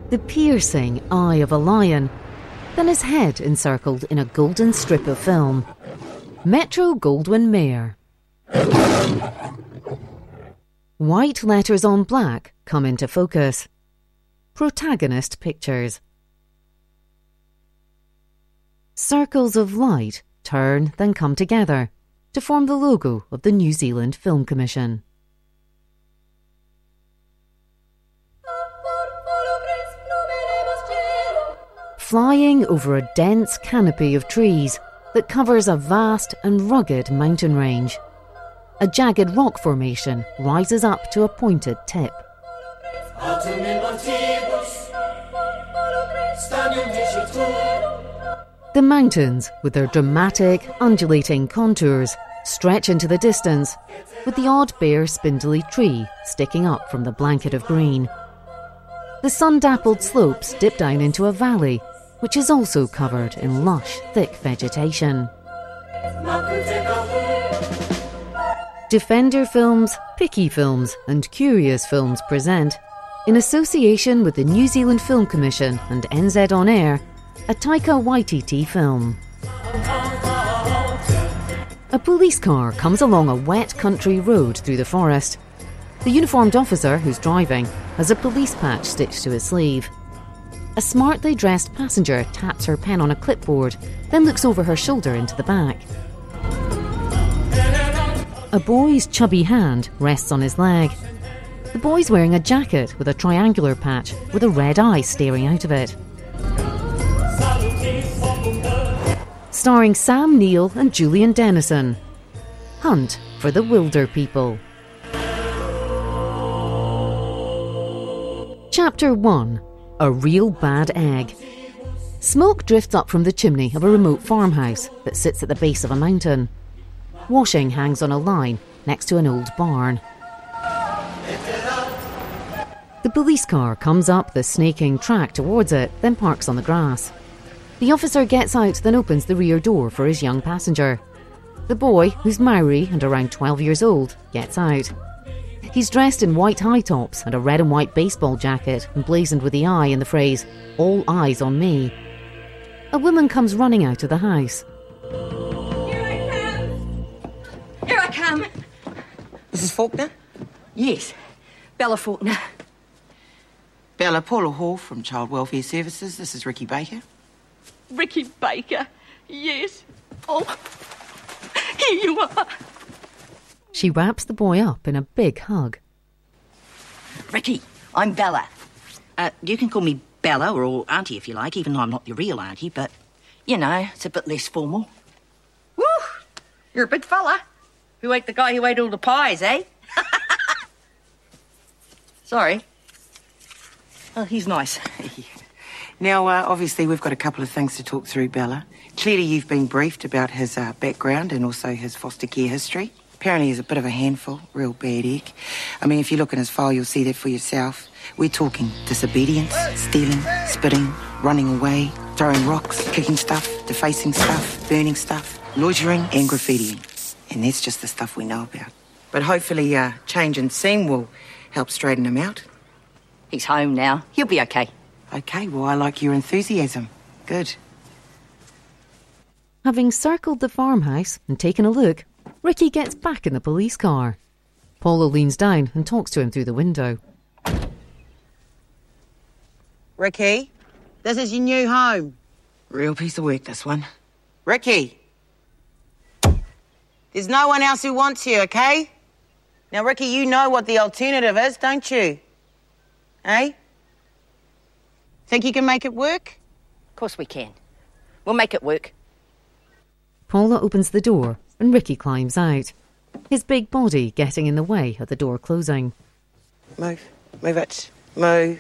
the piercing eye of a lion, then his head encircled in a golden strip of film. Metro-Goldwyn-Mayer. White letters on black come into focus. Protagonist pictures. Circles of light turn, then come together to form the logo of the New Zealand Film Commission. Flying over a dense canopy of trees that covers a vast and rugged mountain range, a jagged rock formation rises up to a pointed tip. The mountains, with their dramatic, undulating contours, stretch into the distance, with the odd bare spindly tree sticking up from the blanket of green. The sun-dappled slopes dip down into a valley, which is also covered in lush, thick vegetation. Defender Films, Picky Films and Curious Films present, in association with the New Zealand Film Commission and NZ On Air, a Taika Waititi film. A police car comes along a wet country road through the forest. The uniformed officer who's driving has a police patch stitched to his sleeve. A smartly dressed passenger taps her pen on a clipboard, then looks over her shoulder into the back. A boy's chubby hand rests on his leg. The boy's wearing a jacket with a triangular patch with a red eye staring out of it. Starring Sam Neill and Julian Dennison. Hunt for the Wilder People. Chapter 1. A Real Bad Egg. Smoke drifts up from the chimney of a remote farmhouse that sits at the base of a mountain. Washing hangs on a line next to an old barn. The police car comes up the snaking track towards it, then parks on the grass. The officer gets out, then opens the rear door for his young passenger. The boy, who's Maori and around 12 years old, gets out. He's dressed in white high tops and a red and white baseball jacket emblazoned with the eye and the phrase, "All eyes on me." A woman comes running out of the house. Here I come! Here I come! Mrs. Faulkner? Yes, Bella Faulkner. Bella, Paula Hall from Child Welfare Services. This is Ricky Baker. Ricky Baker, yes. Oh, here you are. She wraps the boy up in a big hug. Ricky, I'm Bella. You can call me Bella or Auntie if you like, even though I'm not your real auntie, but, you know, it's a bit less formal. Woo! You're a big fella. Who ate the guy who ate all the pies, eh? Sorry. Oh, he's nice. Now, obviously, we've got a couple of things to talk through, Bella. Clearly, you've been briefed about his background and also his foster care history. Apparently, he's a bit of a handful, real bad egg. I mean, if you look in his file, you'll see that for yourself. We're talking disobedience, stealing, spitting, running away, throwing rocks, kicking stuff, defacing stuff, burning stuff, loitering and graffitiing. And that's just the stuff we know about. But hopefully, change in scene will help straighten him out. He's home now. He'll be okay. Okay, well, I like your enthusiasm. Good. Having circled the farmhouse and taken a look, Ricky gets back in the police car. Paula leans down and talks to him through the window. Ricky, this is your new home. Real piece of work, this one. Ricky! There's no one else who wants you, okay? Now, Ricky, you know what the alternative is, don't you? Eh? Think you can make it work? Of course we can. We'll make it work. Paula opens the door and Ricky climbs out, his big body getting in the way of the door closing. Move. Move it. Move.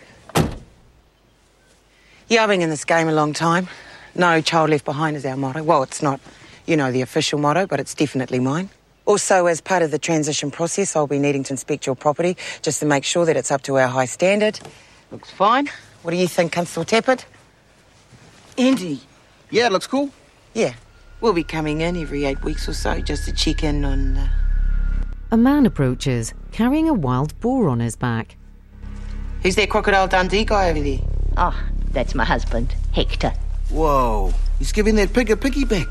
Yeah, I've been in this game a long time. No child left behind is our motto. Well, it's not, the official motto, but it's definitely mine. Also, as part of the transition process, I'll be needing to inspect your property just to make sure that it's up to our high standard. Looks fine. What do you think, Constable Tappert? Andy? Yeah, it looks cool. Yeah. We'll be coming in every 8 weeks or so just to check in on... A man approaches, carrying a wild boar on his back. Who's that Crocodile Dundee guy over there? Oh, that's my husband, Hector. Whoa, he's giving that pig a piggyback.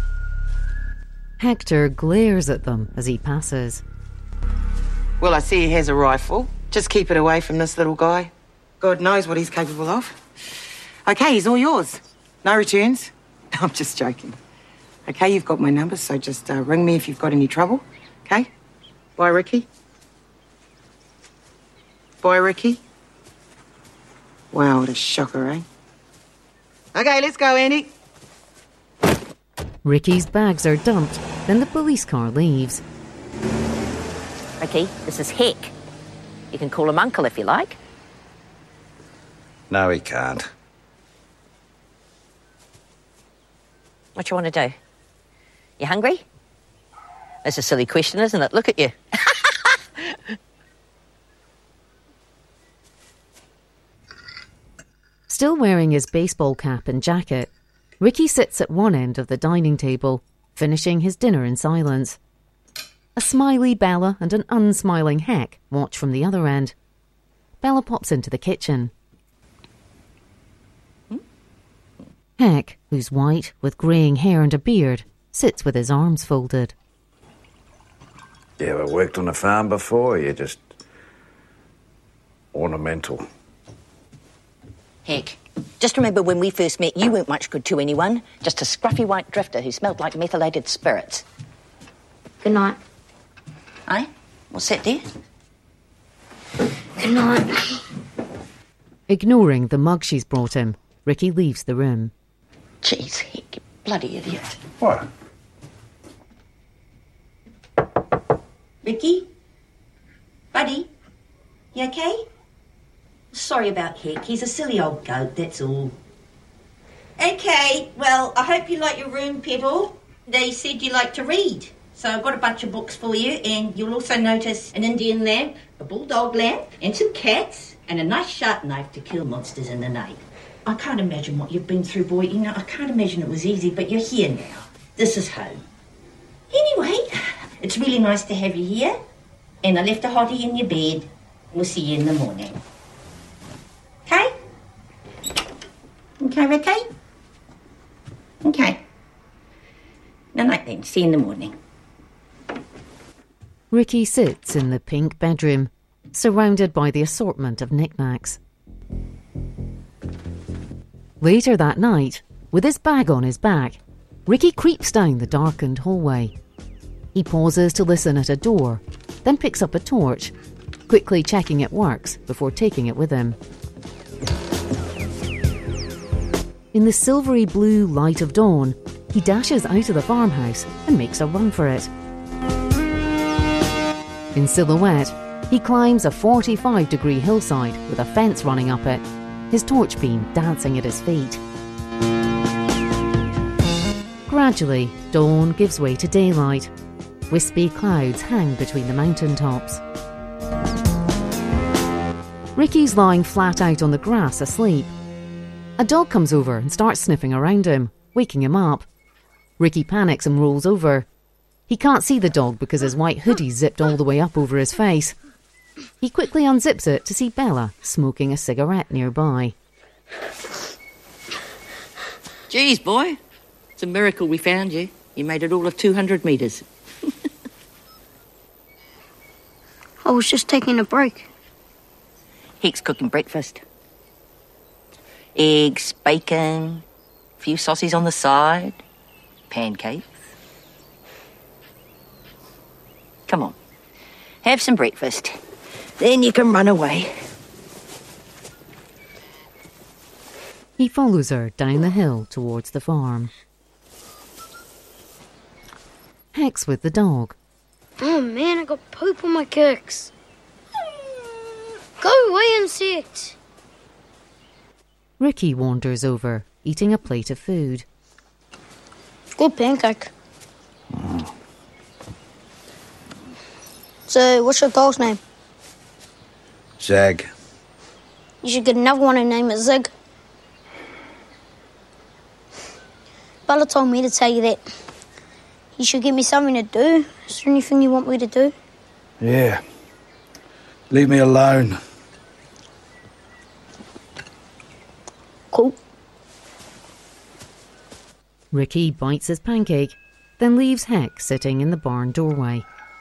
Hector glares at them as he passes. Well, I see he has a rifle. Just keep it away from this little guy. God knows what he's capable of. Okay, he's all yours. No returns. I'm just joking. Okay, you've got my number, so just ring me if you've got any trouble. Okay? Bye, Ricky. Bye, Ricky. Wow, what a shocker, eh? Okay, let's go, Andy. Ricky's bags are dumped, then the police car leaves. Ricky, this is Heck. You can call him Uncle if you like. No, he can't. What you want to do? You hungry? That's a silly question, isn't it? Look at you. Still wearing his baseball cap and jacket, Ricky sits at one end of the dining table, finishing his dinner in silence. A smiley Bella and an unsmiling Heck watch from the other end. Bella pops into the kitchen. Heck, who's white, with greying hair and a beard, sits with his arms folded. You ever worked on a farm before? You're just ornamental. Heck, just remember when we first met, you weren't much good to anyone. Just a scruffy white drifter who smelled like methylated spirits. Good night. Eh? What's that there? Good night. Ignoring the mug she's brought him, Ricky leaves the room. Jeez, Heck, you bloody idiot. What? Ricky? Buddy? You okay? Sorry about Heck. He's a silly old goat, that's all. Okay, well, I hope you like your room, Pebble. They said you like to read. So I've got a bunch of books for you, and you'll also notice an Indian lamp, a bulldog lamp, and some cats, and a nice sharp knife to kill monsters in the night. I can't imagine what you've been through, boy. You know, I can't imagine it was easy, but you're here now. This is home. Anyway, it's really nice to have you here, and I left a hottie in your bed. We'll see you in the morning. Okay? Okay, Ricky? Okay. Night then. See you in the morning. Ricky sits in the pink bedroom, surrounded by the assortment of knickknacks. Later that night, with his bag on his back, Ricky creeps down the darkened hallway. He pauses to listen at a door, then picks up a torch, quickly checking it works before taking it with him. In the silvery blue light of dawn, he dashes out of the farmhouse and makes a run for it. In silhouette, he climbs a 45-degree hillside with a fence running up it, his torch beam dancing at his feet. Gradually, dawn gives way to daylight. Wispy clouds hang between the mountain tops. Ricky's lying flat out on the grass asleep. A dog comes over and starts sniffing around him, waking him up. Ricky panics and rolls over. He can't see the dog because his white hoodie's zipped all the way up over his face. He quickly unzips it to see Bella smoking a cigarette nearby. Geez, boy. It's a miracle we found you. You made it all of 200 metres. I was just taking a break. Heck's cooking breakfast. Eggs, bacon, a few sausages on the side, pancakes. Come on, have some breakfast. Then you can run away. He follows her down the hill towards the farm. Heck's with the dog. Oh man, I got poop on my kicks. Go away, insect. Ricky wanders over, eating a plate of food. Good pancake. So, what's your dog's name? Zag. You should get another one and name it Zig. Bella told me to tell you that. You should give me something to do. Is there anything you want me to do? Yeah. Leave me alone. Cool. Ricky bites his pancake, then leaves Heck sitting in the barn doorway.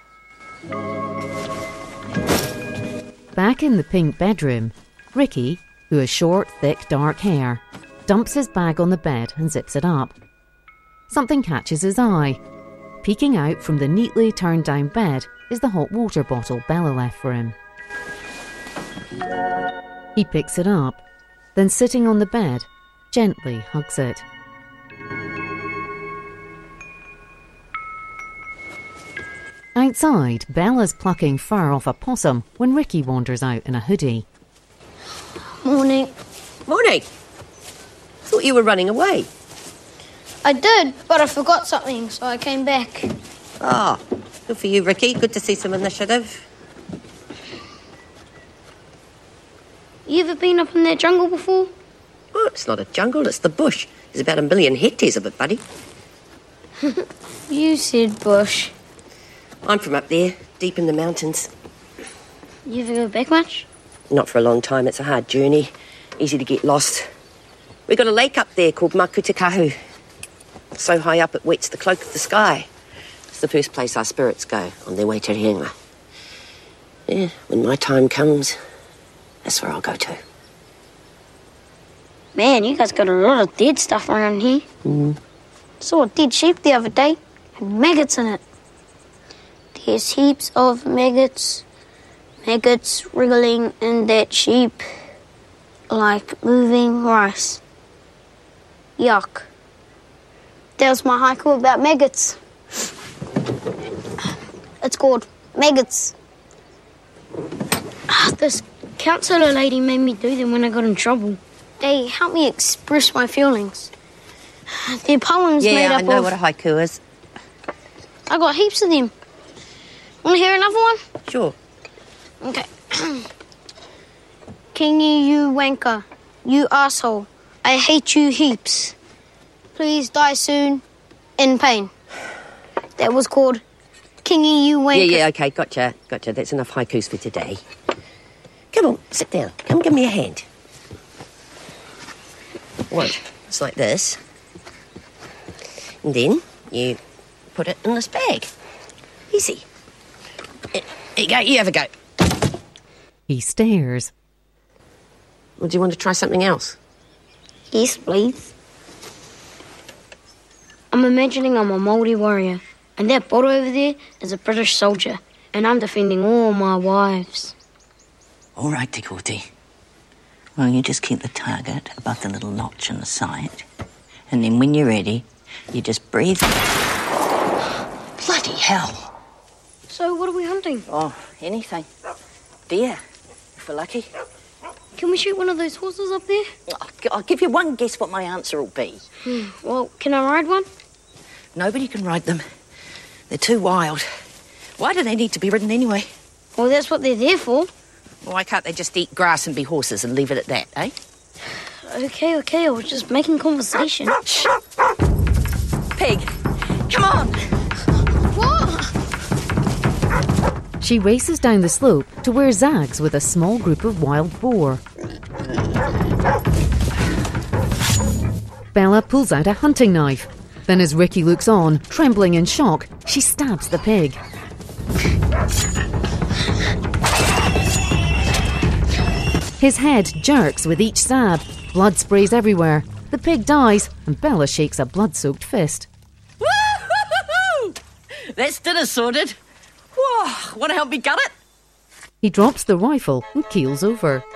Back in the pink bedroom, Ricky, who has short, thick, dark hair, dumps his bag on the bed and zips it up. Something catches his eye. Peeking out from the neatly turned down bed is the hot water bottle Bella left for him. He picks it up, then sitting on the bed, gently hugs it. Outside, Bella's plucking fur off a possum when Ricky wanders out in a hoodie. Morning. Morning. Thought you were running away. I did, but I forgot something, so I came back. Ah, good for you, Ricky. Good to see some initiative. You ever been up in that jungle before? Oh, it's not a jungle, it's the bush. There's about 1 million hectares of it, buddy. You said bush. I'm from up there, deep in the mountains. You ever go back much? Not for a long time. It's a hard journey. Easy to get lost. We've got a lake up there called Makutakahu. So high up it wets the cloak of the sky. It's the first place our spirits go on their way to Rienga. Yeah, when my time comes, that's where I'll go to. Man, you guys got a lot of dead stuff around here. Saw a dead sheep the other day. Had maggots in it. There's heaps of maggots. Maggots wriggling in that sheep. Like moving rice. Yuck. That was my haiku about maggots. It's called Maggots. This counsellor lady made me do them when I got in trouble. They helped me express my feelings. Their poems made up I know of... what a haiku is. I got heaps of them. Want to hear another one? Sure. Okay. Kingy, you wanker. You asshole. I hate you heaps. Please die soon. In pain. That was called Kingy, you wanker. Yeah, okay, gotcha. That's enough haikus for today. Come on, sit down. Come give me a hand. What? It's like this. And then you put it in this bag. Easy. Here you go, you have a go. He stares. Or do you want to try something else? Yes, please. I'm imagining I'm a Māori warrior, and that bottle over there is a British soldier, and I'm defending all my wives. All right, Te Kooti. Well, you just keep the target above the little notch in the sight, and then when you're ready, you just breathe. Bloody hell. So what are we hunting? Oh, anything. Deer, if we're lucky. Can we shoot one of those horses up there? I'll give you one guess what my answer will be. Well, can I ride one? Nobody can ride them. They're too wild. Why do they need to be ridden anyway? Well, that's what they're there for. Why can't they just eat grass and be horses and leave it at that, eh? Okay, I was just making conversation. Pig, come on! What? She races down the slope to where Zag's with a small group of wild boar. Bella pulls out a hunting knife. Then as Ricky looks on, trembling in shock, she stabs the pig. His head jerks with each stab. Blood sprays everywhere. The pig dies, and Bella shakes a blood-soaked fist. Woo-hoo-hoo-hoo! That's dinner sorted. Whoa, want to help me gut it? He drops the rifle and keels over.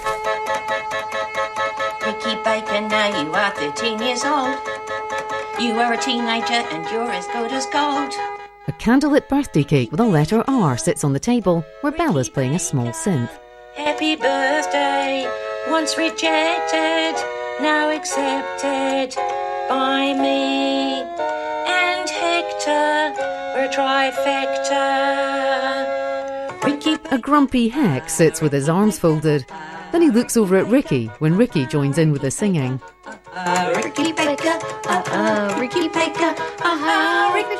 Ricky Baker, now you are 13 years old. You are a teenager and you're as good as gold. A candlelit birthday cake with a letter R sits on the table where Bella's playing a small synth. Happy birthday, once rejected, now accepted by me and Hector. We're a trifecta. Ricky A grumpy Heck sits with his arms folded. Then he looks over at Ricky when Ricky joins in with the singing. Ricky Baker, Ricky Baker, Ricky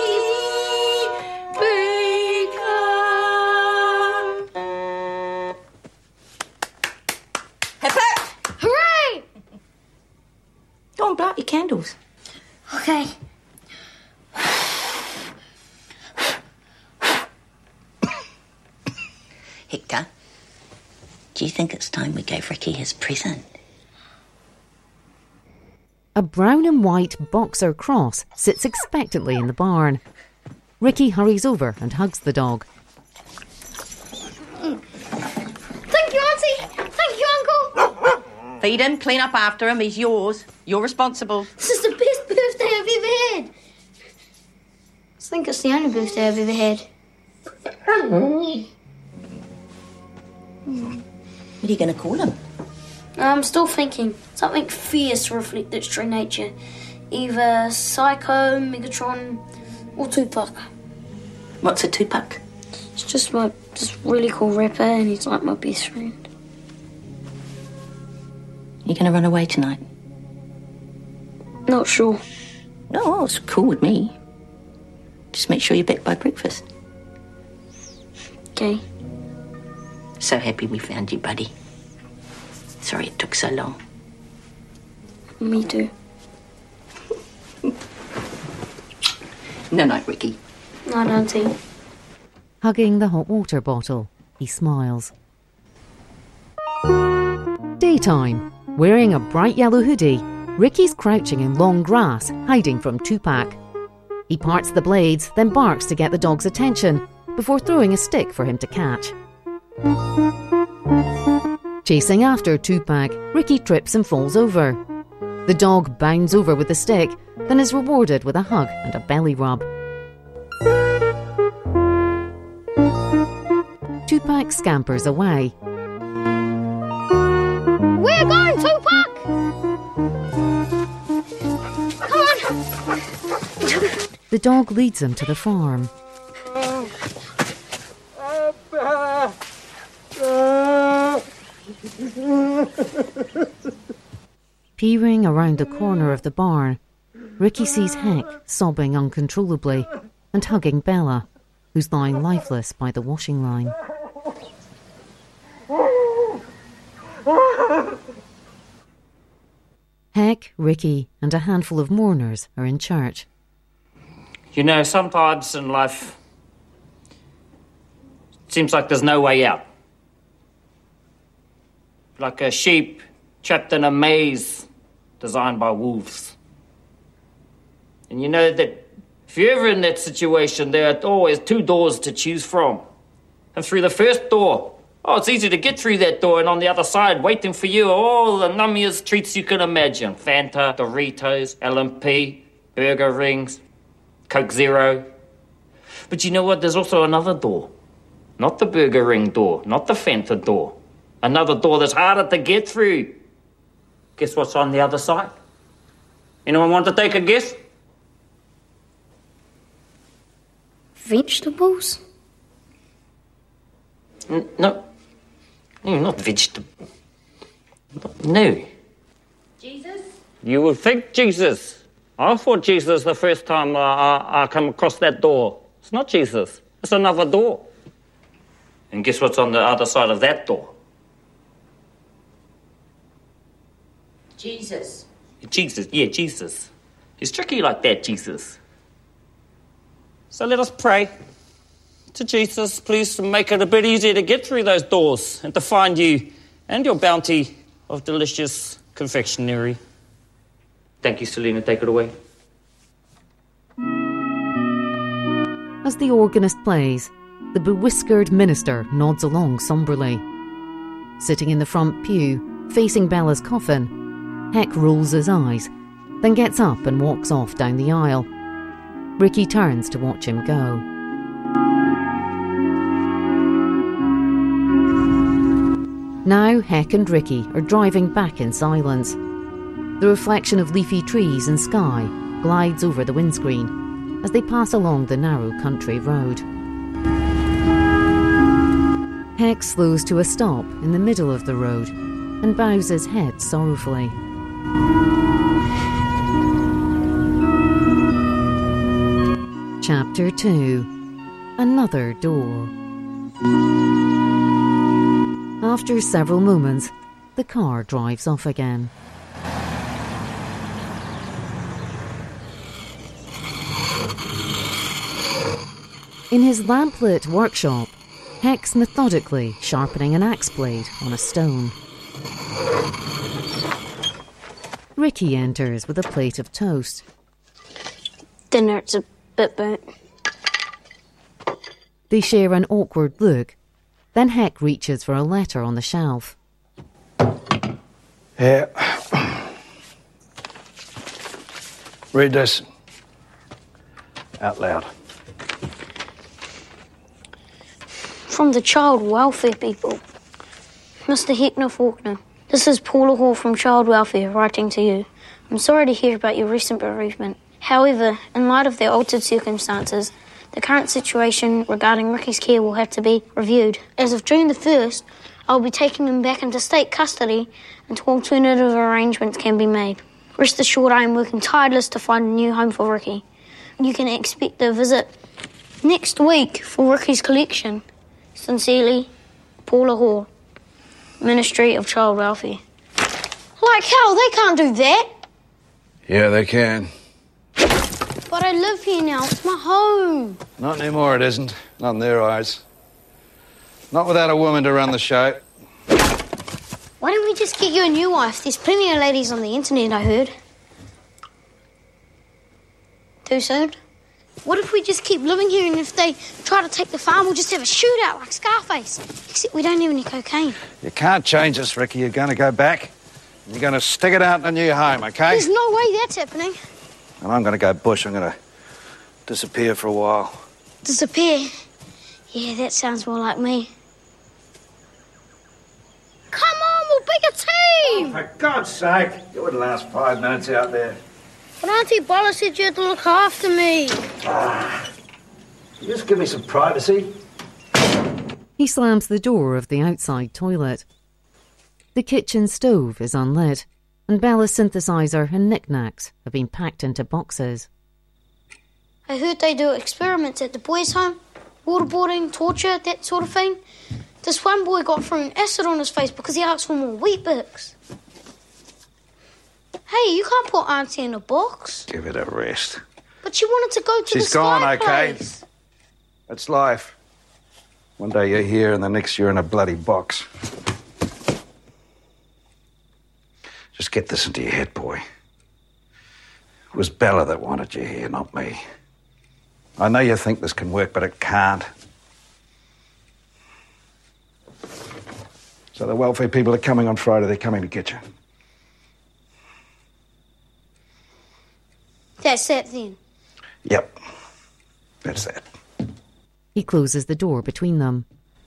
Baker. Hooray! hold out your candles. Okay. Hector, do you think it's time we gave Ricky his present? A brown and white boxer cross sits expectantly in the barn. Ricky hurries over and hugs the dog. Thank you, Auntie. Thank you, Uncle. Feed him, clean up after him. He's yours. You're responsible. This is the best birthday I've ever had. I think it's the only birthday I've ever had. What are you going to call him? I'm still thinking. Something fierce to reflect its true nature. Either Psycho, Megatron, or Tupac. What's a Tupac? It's just this really cool rapper, and he's like my best friend. You going to run away tonight? Not sure. No, it's cool with me. Just make sure you're back by breakfast. Okay. So happy we found you, buddy. Sorry it took so long. Me too. Night, Ricky. Night, Auntie. Hugging the hot water bottle, he smiles. Daytime. Wearing a bright yellow hoodie, Ricky's crouching in long grass, hiding from Tupac. He parts the blades, then barks to get the dog's attention, before throwing a stick for him to catch. Chasing after Tupac, Ricky trips and falls over. The dog bounds over with the stick, then is rewarded with a hug and a belly rub. Tupac scampers away. We're going, Tupac! Come on! The dog leads him to the farm. Peering around the corner of the barn, Ricky sees Heck sobbing uncontrollably and hugging Bella, who's lying lifeless by the washing line. Heck, Ricky, and a handful of mourners are in church. You know, sometimes in life, it seems like there's no way out. Like a sheep trapped in a maze designed by wolves. And you know that if you're ever in that situation, there are always two doors to choose from. And through the first door, it's easy to get through that door, and on the other side, waiting for you, are all the nummiest treats you can imagine. Fanta, Doritos, LMP, burger rings, Coke Zero. But you know what? There's also another door. Not the burger ring door, not the Fanta door. Another door that's harder to get through. Guess what's on the other side? Anyone want to take a guess? Vegetables? No, not vegetable. No. Jesus? You would think Jesus. I thought Jesus the first time I come across that door. It's not Jesus. It's another door. And guess what's on the other side of that door? Jesus. Jesus, yeah, Jesus. He's tricky like that, Jesus. So let us pray to Jesus, please, to make it a bit easier to get through those doors and to find you and your bounty of delicious confectionery. Thank you, Selena. Take it away. As the organist plays, the bewhiskered minister nods along sombrely. Sitting in the front pew, facing Bella's coffin, Heck rolls his eyes, then gets up and walks off down the aisle. Ricky turns to watch him go. Now Heck and Ricky are driving back in silence. The reflection of leafy trees and sky glides over the windscreen as they pass along the narrow country road. Heck slows to a stop in the middle of the road and bows his head sorrowfully. Chapter 2. Another door. After several moments, the car drives off again. In his lamplit workshop, Heck's methodically sharpening an axe blade on a stone. Ricky enters with a plate of toast. Dinner's a bit burnt. They share an awkward look. Then Heck reaches for a letter on the shelf. Yeah. Read this. Out loud. From the child welfare people. Mr. Heckner Faulkner, this is Paula Hall from Child Welfare writing to you. I'm sorry to hear about your recent bereavement. However, in light of the altered circumstances, the current situation regarding Ricky's care will have to be reviewed. As of June the 1st, I'll be taking him back into state custody until alternative arrangements can be made. Rest assured I am working tireless to find a new home for Ricky. You can expect a visit next week for Ricky's collection. Sincerely, Paula Hall, Ministry of Child Welfare. Like hell, they can't do that. Yeah, they can. But I live here now, it's my home. Not anymore, it isn't. Not in their eyes. Not without a woman to run the show. Why don't we just get you a new wife? There's plenty of ladies on the internet, I heard. Too soon? What if we just keep living here and if they try to take the farm, we'll just have a shootout like Scarface? Except we don't have any cocaine. You can't change us, Ricky. You're going to go back. You're going to stick it out in a new home, okay? There's no way that's happening. And I'm going to go bush. I'm going to disappear for a while. Disappear? Yeah, that sounds more like me. Come on, we'll pick a team! For God's sake, you wouldn't last 5 minutes out there. But Auntie Bola said you had to look after me. Just give me some privacy. He slams the door of the outside toilet. The kitchen stove is unlit, and Bella's synthesizer and knickknacks have been packed into boxes. I heard they do experiments at the boys' home. Waterboarding, torture, that sort of thing. This one boy got thrown acid on his face because he asked for more Weet-Bix. Hey, you can't put Auntie in a box. Give it a rest. But she wanted to go to She's the gone, sky okay? place. That's life. One day you're here and the next you're in a bloody box. Just get this into your head, boy. It was Bella that wanted you here, not me. I know you think this can work, but it can't. So the welfare people are coming on Friday. They're coming to get you. That's it then. Yep. That's that. He closes the door between them.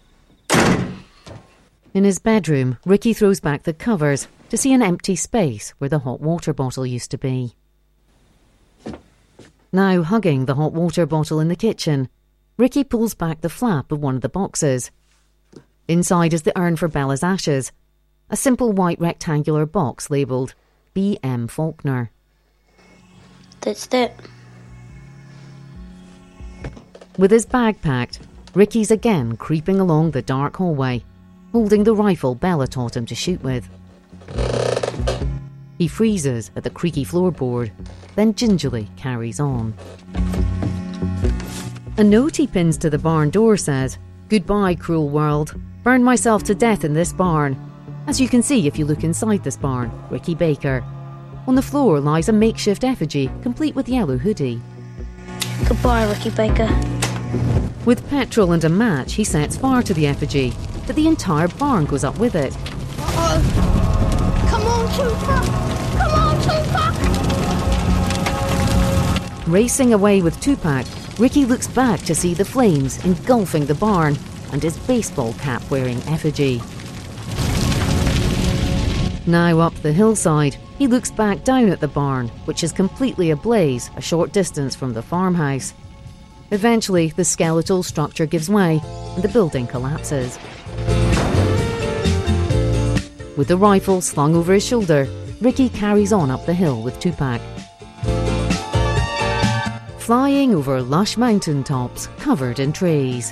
In his bedroom, Ricky throws back the covers to see an empty space where the hot water bottle used to be. Now hugging the hot water bottle in the kitchen, Ricky pulls back the flap of one of the boxes. Inside is the urn for Bella's ashes, a simple white rectangular box labelled B.M. Faulkner. That's that. With his bag packed, Ricky's again creeping along the dark hallway, holding the rifle Bella taught him to shoot with. He freezes at the creaky floorboard, then gingerly carries on. A note he pins to the barn door says, "Goodbye, cruel world. Burn myself to death in this barn." As you can see if you look inside this barn, Ricky Baker. On the floor lies a makeshift effigy, complete with yellow hoodie. Goodbye, Ricky Baker. With petrol and a match, he sets fire to the effigy, but the entire barn goes up with it. Uh-oh. Come on, Tupac! Come on, Tupac! Racing away with Tupac, Ricky looks back to see the flames engulfing the barn and his baseball cap wearing effigy. Now up the hillside, he looks back down at the barn, which is completely ablaze a short distance from the farmhouse. Eventually, the skeletal structure gives way and the building collapses. With the rifle slung over his shoulder, Ricky carries on up the hill with Tupac. Flying over lush mountain tops covered in trees.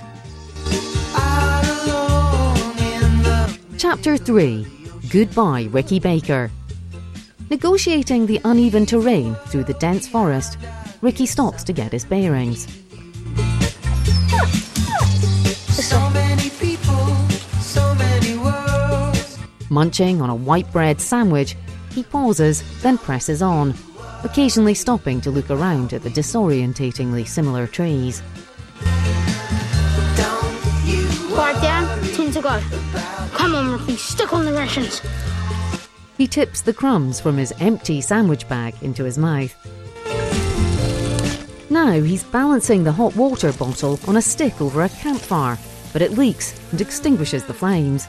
Chapter 3. Goodbye, Ricky Baker. Negotiating the uneven terrain through the dense forest, Ricky stops to get his bearings. Munching on a white bread sandwich, he pauses, then presses on, occasionally stopping to look around at the disorientatingly similar trees. Quiet down, 10 to go. Come on, Ricky, stick on the rations. He tips the crumbs from his empty sandwich bag into his mouth. Now he's balancing the hot water bottle on a stick over a campfire, but it leaks and extinguishes the flames.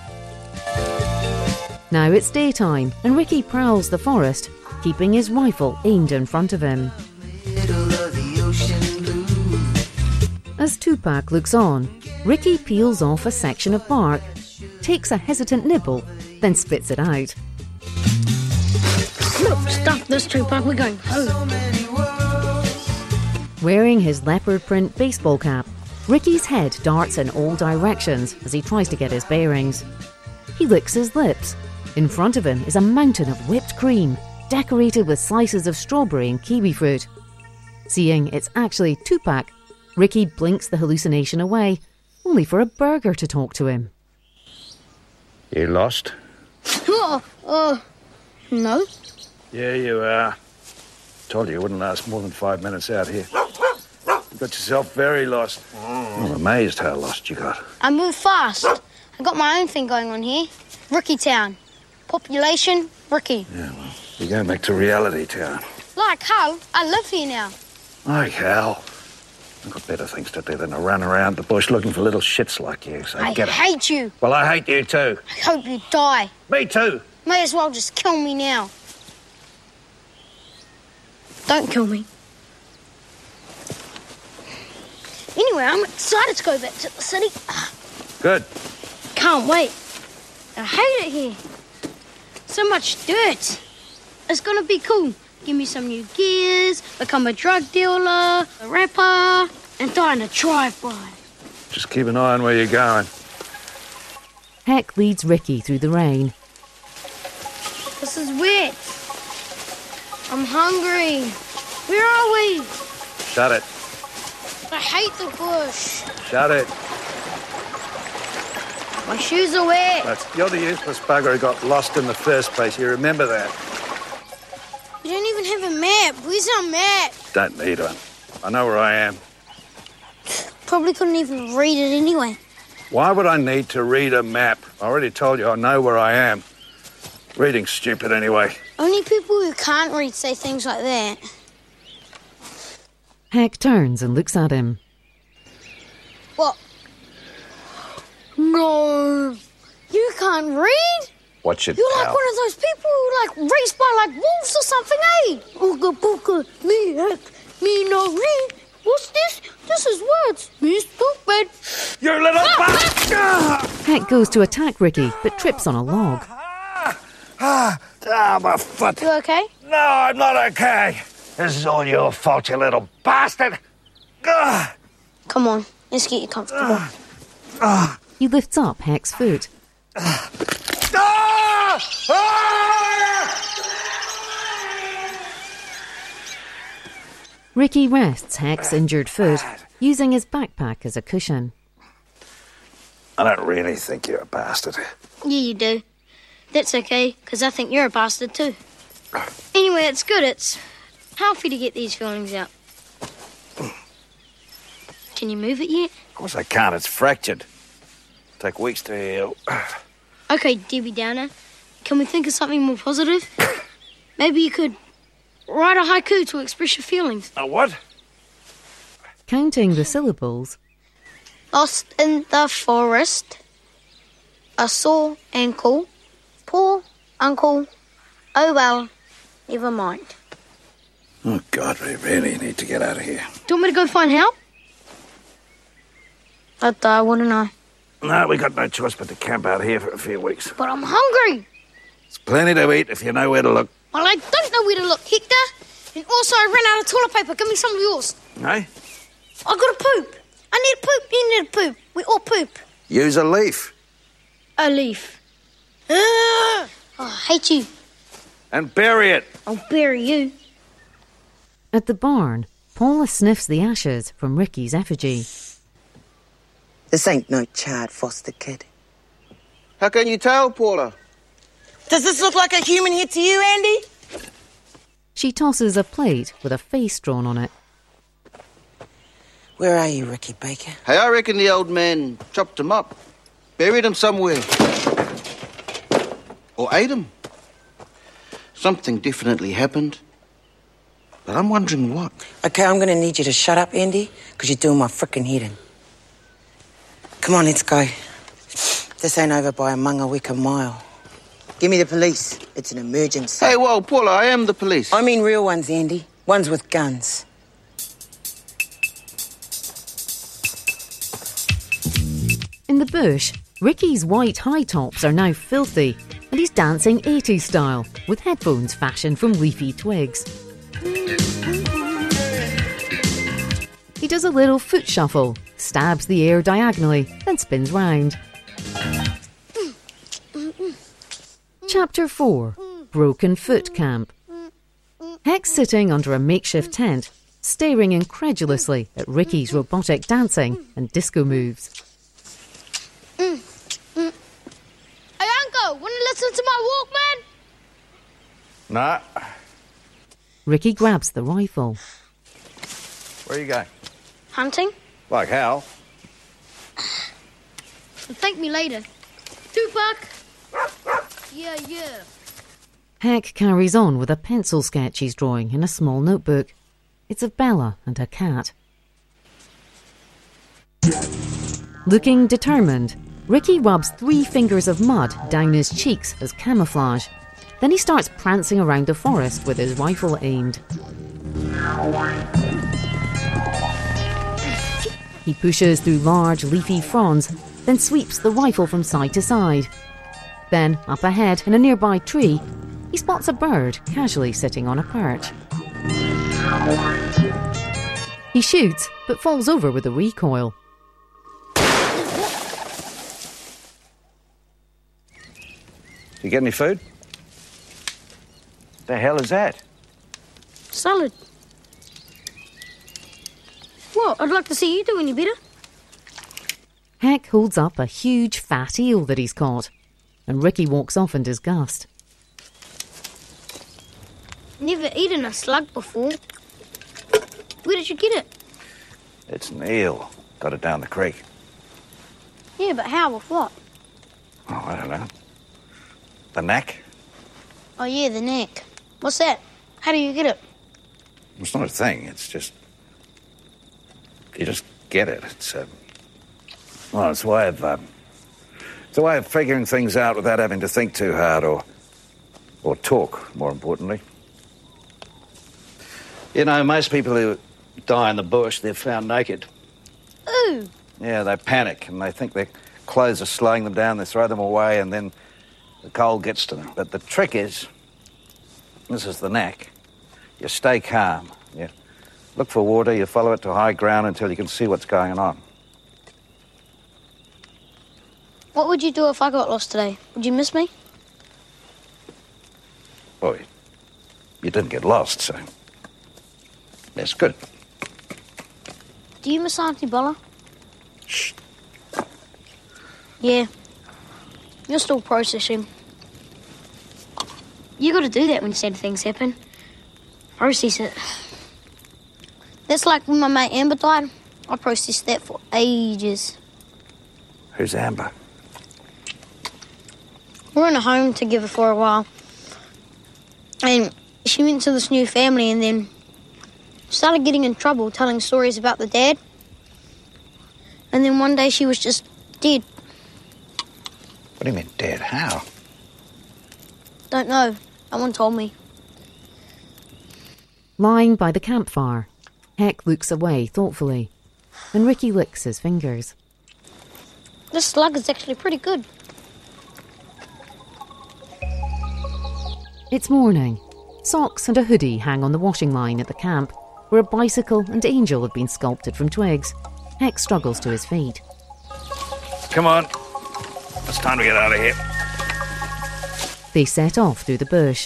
Now it's daytime and Ricky prowls the forest, keeping his rifle aimed in front of him. As Tupac looks on, Ricky peels off a section of bark, takes a hesitant nibble, then spits it out. Look, stop this, Tupac, we're going home. Wearing his leopard print baseball cap, Ricky's head darts in all directions as he tries to get his bearings. He licks his lips. In front of him is a mountain of whipped cream, decorated with slices of strawberry and kiwi fruit. Seeing it's actually Tupac, Ricky blinks the hallucination away, only for a burger to talk to him. You lost? No. Yeah, you are. Told you wouldn't last more than 5 minutes out here. You got yourself very lost. I'm amazed how lost you got. I move fast. I got my own thing going on here. Ricky Town. Population, Ricky. Yeah, well, you're going back to reality town. Like Hal, I live here now. Like hell. I've got better things to do than to run around the bush looking for little shits like you, so I get out. hate you. Well, I hate you too. I hope you die. Me too. May as well just kill me now. Don't kill me. Anyway, I'm excited to go back to the city. Good. Can't wait. I hate it here. So much dirt. It's gonna be cool. Give me some new gears, become a drug dealer, a rapper, and die in a drive-by. Just keep an eye on where you're going. Heck leads Ricky through the rain. This is wet. I'm hungry. Where are we? Shut it. I hate the bush. Shut it. My shoes are wet. You're the useless bugger who got lost in the first place. You remember that? You don't even have a map. Where's our map? Don't need one. I know where I am. Probably couldn't even read it anyway. Why would I need to read a map? I already told you I know where I am. Reading's stupid anyway. Only people who can't read say things like that. Heck turns and looks at him. What? No. You can't read? What's your You're like one of those people who race by like wolves or something, eh? Ooga booga, me heck, me no read. What's this? This is words. Me stupid. You little bastard! Heck goes to attack Ricky, but trips on a log. My foot. You okay? No, I'm not okay. This is all your fault, you little bastard. Come on, let's get you comfortable. He lifts up Heck's foot. Ricky rests Heck's injured foot, using his backpack as a cushion. I don't really think you're a bastard. Yeah, you do. That's okay, because I think you're a bastard too. Anyway, it's good. It's healthy to get these feelings out. Can you move it yet? Of course I can't. It's fractured. Take weeks to heal. Okay, Debbie Downer. Can we think of something more positive? Maybe you could write a haiku to express your feelings. A what? Counting the syllables. Lost in the forest, a sore ankle, poor uncle, oh well, never mind. Oh, God, we really need to get out of here. Do you want me to go find help? I'd die, wouldn't I? No, we got no choice but to camp out here for a few weeks. But I'm hungry. There's plenty to eat if you know where to look. Well, I don't know where to look, Hector. And also, I ran out of toilet paper. Give me some of yours. Hey? I gotta poop. I need to poop. You need to poop. We all poop. Use a leaf. A leaf. Oh, I hate you. And bury it. I'll bury you. At the barn, Paula sniffs the ashes from Ricky's effigy. This ain't no child foster kid. How can you tell, Paula? Does this look like a human head to you, Andy? She tosses a plate with a face drawn on it. Where are you, Ricky Baker? Hey, I reckon the old man chopped him up. Buried him somewhere. Or ate him. Something definitely happened. But I'm wondering what. Okay, I'm gonna need you to shut up, Andy, because you're doing my frickin' head in. Come on, let's go. This ain't over by a Mangaweka mile. Give me the police. It's an emergency. Hey, well, Paula, I am the police. I mean real ones, Andy. Ones with guns. In the bush, Ricky's white high tops are now filthy, and he's dancing 80s style, with headphones fashioned from leafy twigs. He does a little foot shuffle, stabs the air diagonally, then spins round. Chapter 4. Broken Foot Camp. Heck's sitting under a makeshift tent, staring incredulously at Ricky's robotic dancing and disco moves. Hey, Uncle, want to listen to my Walkman? Nah. Ricky grabs the rifle. Where are you going? Hunting? Like how? Thank me later. Tupac? Yeah. Heck carries on with a pencil sketch he's drawing in a small notebook. It's of Bella and her cat. Looking determined, Ricky rubs 3 fingers of mud down his cheeks as camouflage. Then he starts prancing around the forest with his rifle aimed. He pushes through large leafy fronds, then sweeps the rifle from side to side. Then, up ahead in a nearby tree, he spots a bird casually sitting on a perch. He shoots, but falls over with the recoil. You get any food? The hell is that? Salad. Well, I'd like to see you do any better. Heck holds up a huge fat eel that he's caught, and Ricky walks off in disgust. Never eaten a slug before. Where did you get it? It's an eel. Got it down the creek. Yeah, but how? With what? Oh, I don't know. The neck? Oh, yeah, the neck. What's that? How do you get it? It's not a thing. It's just... You just get it. It's well, it's a way of... it's a way of figuring things out without having to think too hard or talk, more importantly. You know, most people who die in the bush, they're found naked. Ooh. Yeah, they panic and they think their clothes are slowing them down. They throw them away and then the cold gets to them. But the trick is, this is the knack, you stay calm. You look for water, you follow it to high ground until you can see what's going on. What would you do if I got lost today? Would you miss me? Well, you didn't get lost, so that's good. Do you miss Auntie Bella? Shh. Yeah. You're still processing. You gotta do that when sad things happen. Process it. That's like when my mate Amber died. I processed that for ages. Who's Amber? We were in a home together for a while. And she went to this new family and then started getting in trouble telling stories about the dad. And then one day she was just dead. What do you mean, dead? How? Don't know. No one told me. Lying by the campfire, Heck looks away thoughtfully, and Ricky licks his fingers. This slug is actually pretty good. It's morning. Socks and a hoodie hang on the washing line at the camp, where a bicycle and angel have been sculpted from twigs. Heck struggles to his feet. Come on. It's time to get out of here. They set off through the bush.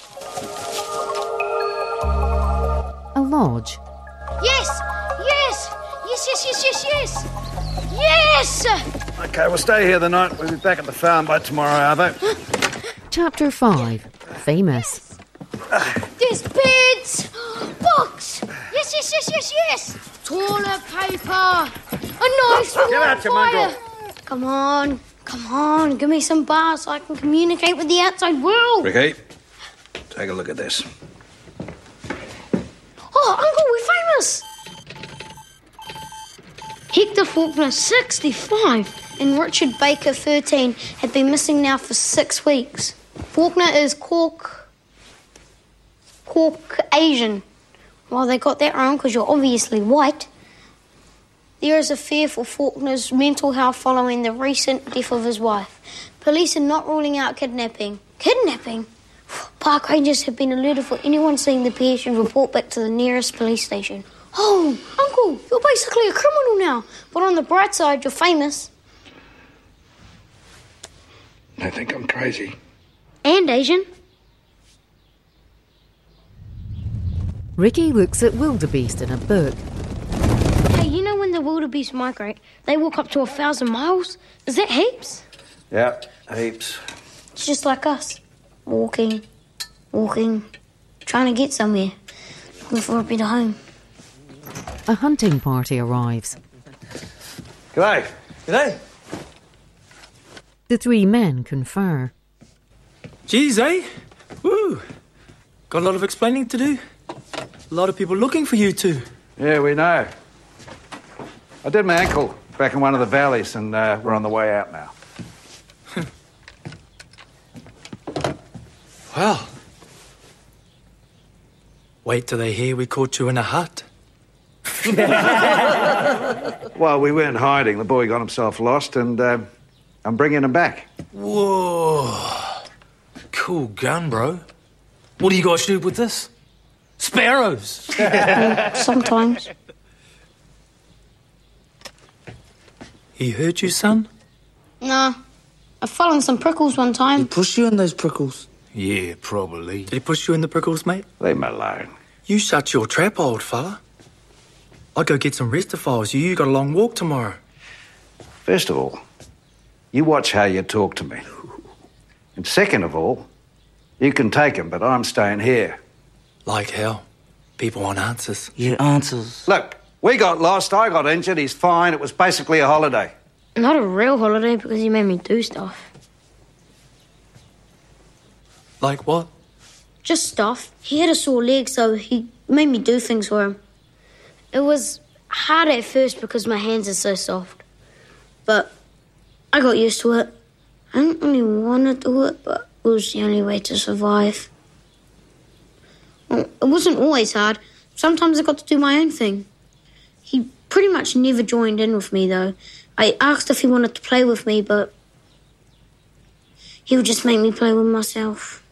A lodge. Yes! Yes! Yes, yes, yes, yes, yes! Yes! Okay, we'll stay here the night. We'll be back at the farm by tomorrow, Arvo. Chapter 5. Famous. There's beds! Books! Yes! Toilet paper! A nice warm fire! Come on, give me some bars so I can communicate with the outside world! Ricky, take a look at this. Oh, Uncle, we're famous! Hector Faulkner, 65, and Richard Baker, 13, have been missing now for 6 weeks. Faulkner is Caucasian. Well, they got that wrong because you're obviously white. There is a fear for Faulkner's mental health following the recent death of his wife. Police are not ruling out kidnapping. Kidnapping? Park rangers have been alerted for anyone seeing the pair should report back to the nearest police station. Oh, Uncle, you're basically a criminal now. But on the bright side, you're famous. They think I'm crazy. And Asian. Ricky looks at wildebeest in a book. Hey, you know when the wildebeest migrate, they walk up to 1,000 miles? Is that heaps? Yeah, heaps. It's just like us. Walking, trying to get somewhere. Looking for a better home. A hunting party arrives. G'day. The 3 men confer. Geez, eh? Woo! Got a lot of explaining to do. A lot of people looking for you two. Yeah, we know. I did my ankle back in one of the valleys, and we're on the way out now. Well, wait till they hear we caught you in a hut. Well, we weren't hiding. The boy got himself lost, and I'm bringing him back. Whoa. Cool gun, bro. What do you guys shoot with this? Sparrows. Sometimes. He hurt you, son? Nah. I fell in some prickles one time. He pushed you in those prickles? Yeah, probably. Did he push you in the prickles, mate? Leave him alone. You shut your trap, old fella. I'll go get some rest if I was you. You got a long walk tomorrow. First of all, you watch how you talk to me. And second of all, you can take him, but I'm staying here. Like hell. People want answers. Yeah, answers. Look, we got lost, I got injured, he's fine. It was basically a holiday. Not a real holiday because he made me do stuff. Like what? Just stuff. He had a sore leg, so he made me do things for him. It was hard at first because my hands are so soft. But I got used to it. I didn't really want to do it, but it was the only way to survive. Well, it wasn't always hard. Sometimes I got to do my own thing. He pretty much never joined in with me, though. I asked if he wanted to play with me, but he would just make me play with myself.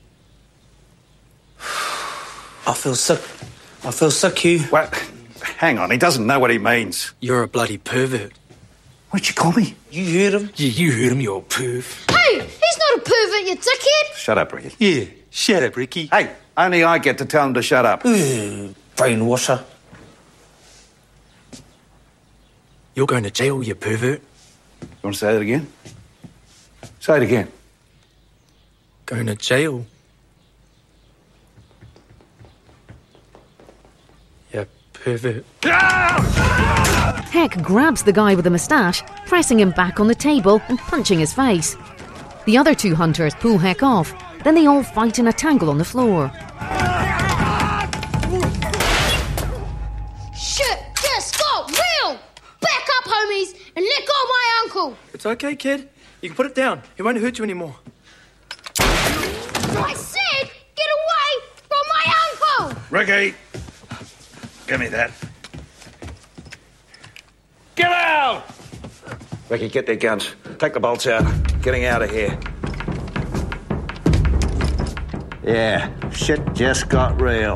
I feel sick, Hugh. Well, hang on, he doesn't know what he means. You're a bloody pervert. What'd you call me? You heard him? Yeah, you heard him, you old perv. Hey, he's not a pervert, you dickhead! Shut up, Ricky. Yeah, shut up, Ricky. Hey, only I get to tell him to shut up. Brainwasher. You're going to jail, you pervert. You want to say that again? Say it again. Going to jail. You pervert. Heck grabs the guy with the moustache, pressing him back on the table and punching his face. The other 2 hunters pull Heck off. Then they all fight in a tangle on the floor. Shit just got real! Back up, homies, and let go of my uncle! It's okay, kid. You can put it down. He won't hurt you anymore. I said, get away from my uncle! Ricky! Give me that. Get out! Ricky, get their guns. Take the bolts out. Getting out of here. Yeah, shit just got real.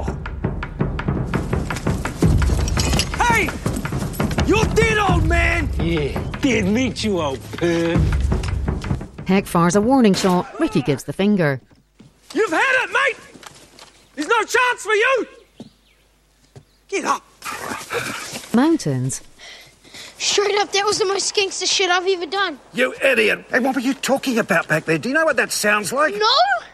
Hey! You're dead, old man! Yeah, dead meat, you old perv. Heck fires a warning shot. Ricky gives the finger. You've had it, mate! There's no chance for you! Get up! Mountains. Straight up, that was the most gangster shit I've ever done. You idiot! Hey, what were you talking about back there? Do you know what that sounds like? No?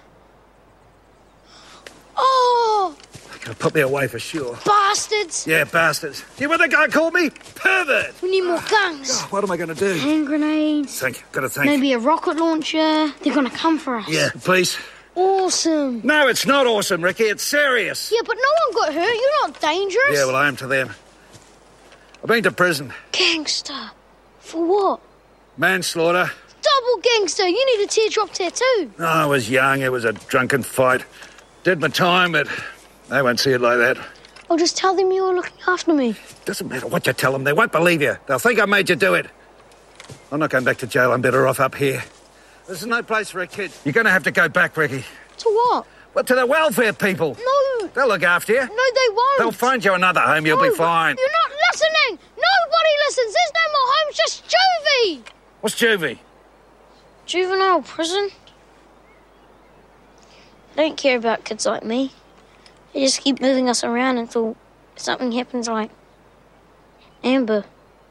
Oh! Gonna put me away for sure. Bastards! Yeah, bastards. You what the guy called me? Pervert! We need more guns. Oh, what am I gonna do? Hand grenades. Gotta think. Maybe a rocket launcher. They're gonna come for us. Yeah, please. Awesome. No, it's not awesome, Ricky. It's serious. Yeah, but no one got hurt. You're not dangerous. Yeah, well, I am to them. I've been to prison. Gangster. For what? Manslaughter. Double gangster. You need a teardrop tattoo. Oh, I was young. It was a drunken fight. Did my time, but they won't see it like that. I'll just tell them you were looking after me. Doesn't matter what you tell them. They won't believe you. They'll think I made you do it. I'm not going back to jail. I'm better off up here. This is no place for a kid. You're going to have to go back, Ricky. To what? Well, to the welfare people. No. They'll look after you. No, they won't. They'll find you another home. You'll be fine. You're not listening. Nobody listens. There's no more homes, just juvie. What's juvie? Juvenile prison. I don't care about kids like me. They just keep moving us around until something happens like Amber.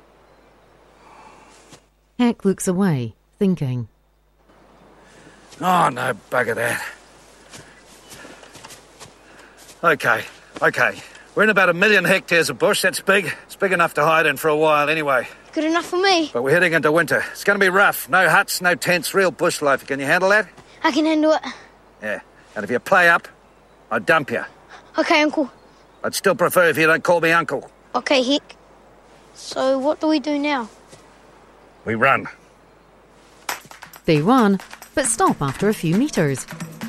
Heck looks away, thinking. Oh, no, bugger that. Okay. We're in about 1 million hectares of bush. That's big. It's big enough to hide in for a while anyway. Good enough for me. But we're heading into winter. It's going to be rough. No huts, no tents, real bush life. Can you handle that? I can handle it. Yeah. And if you play up, I'd dump you. Okay, Uncle. I'd still prefer if you don't call me Uncle. Okay, Heck. So what do we do now? We run. They run, but stop after a few metres.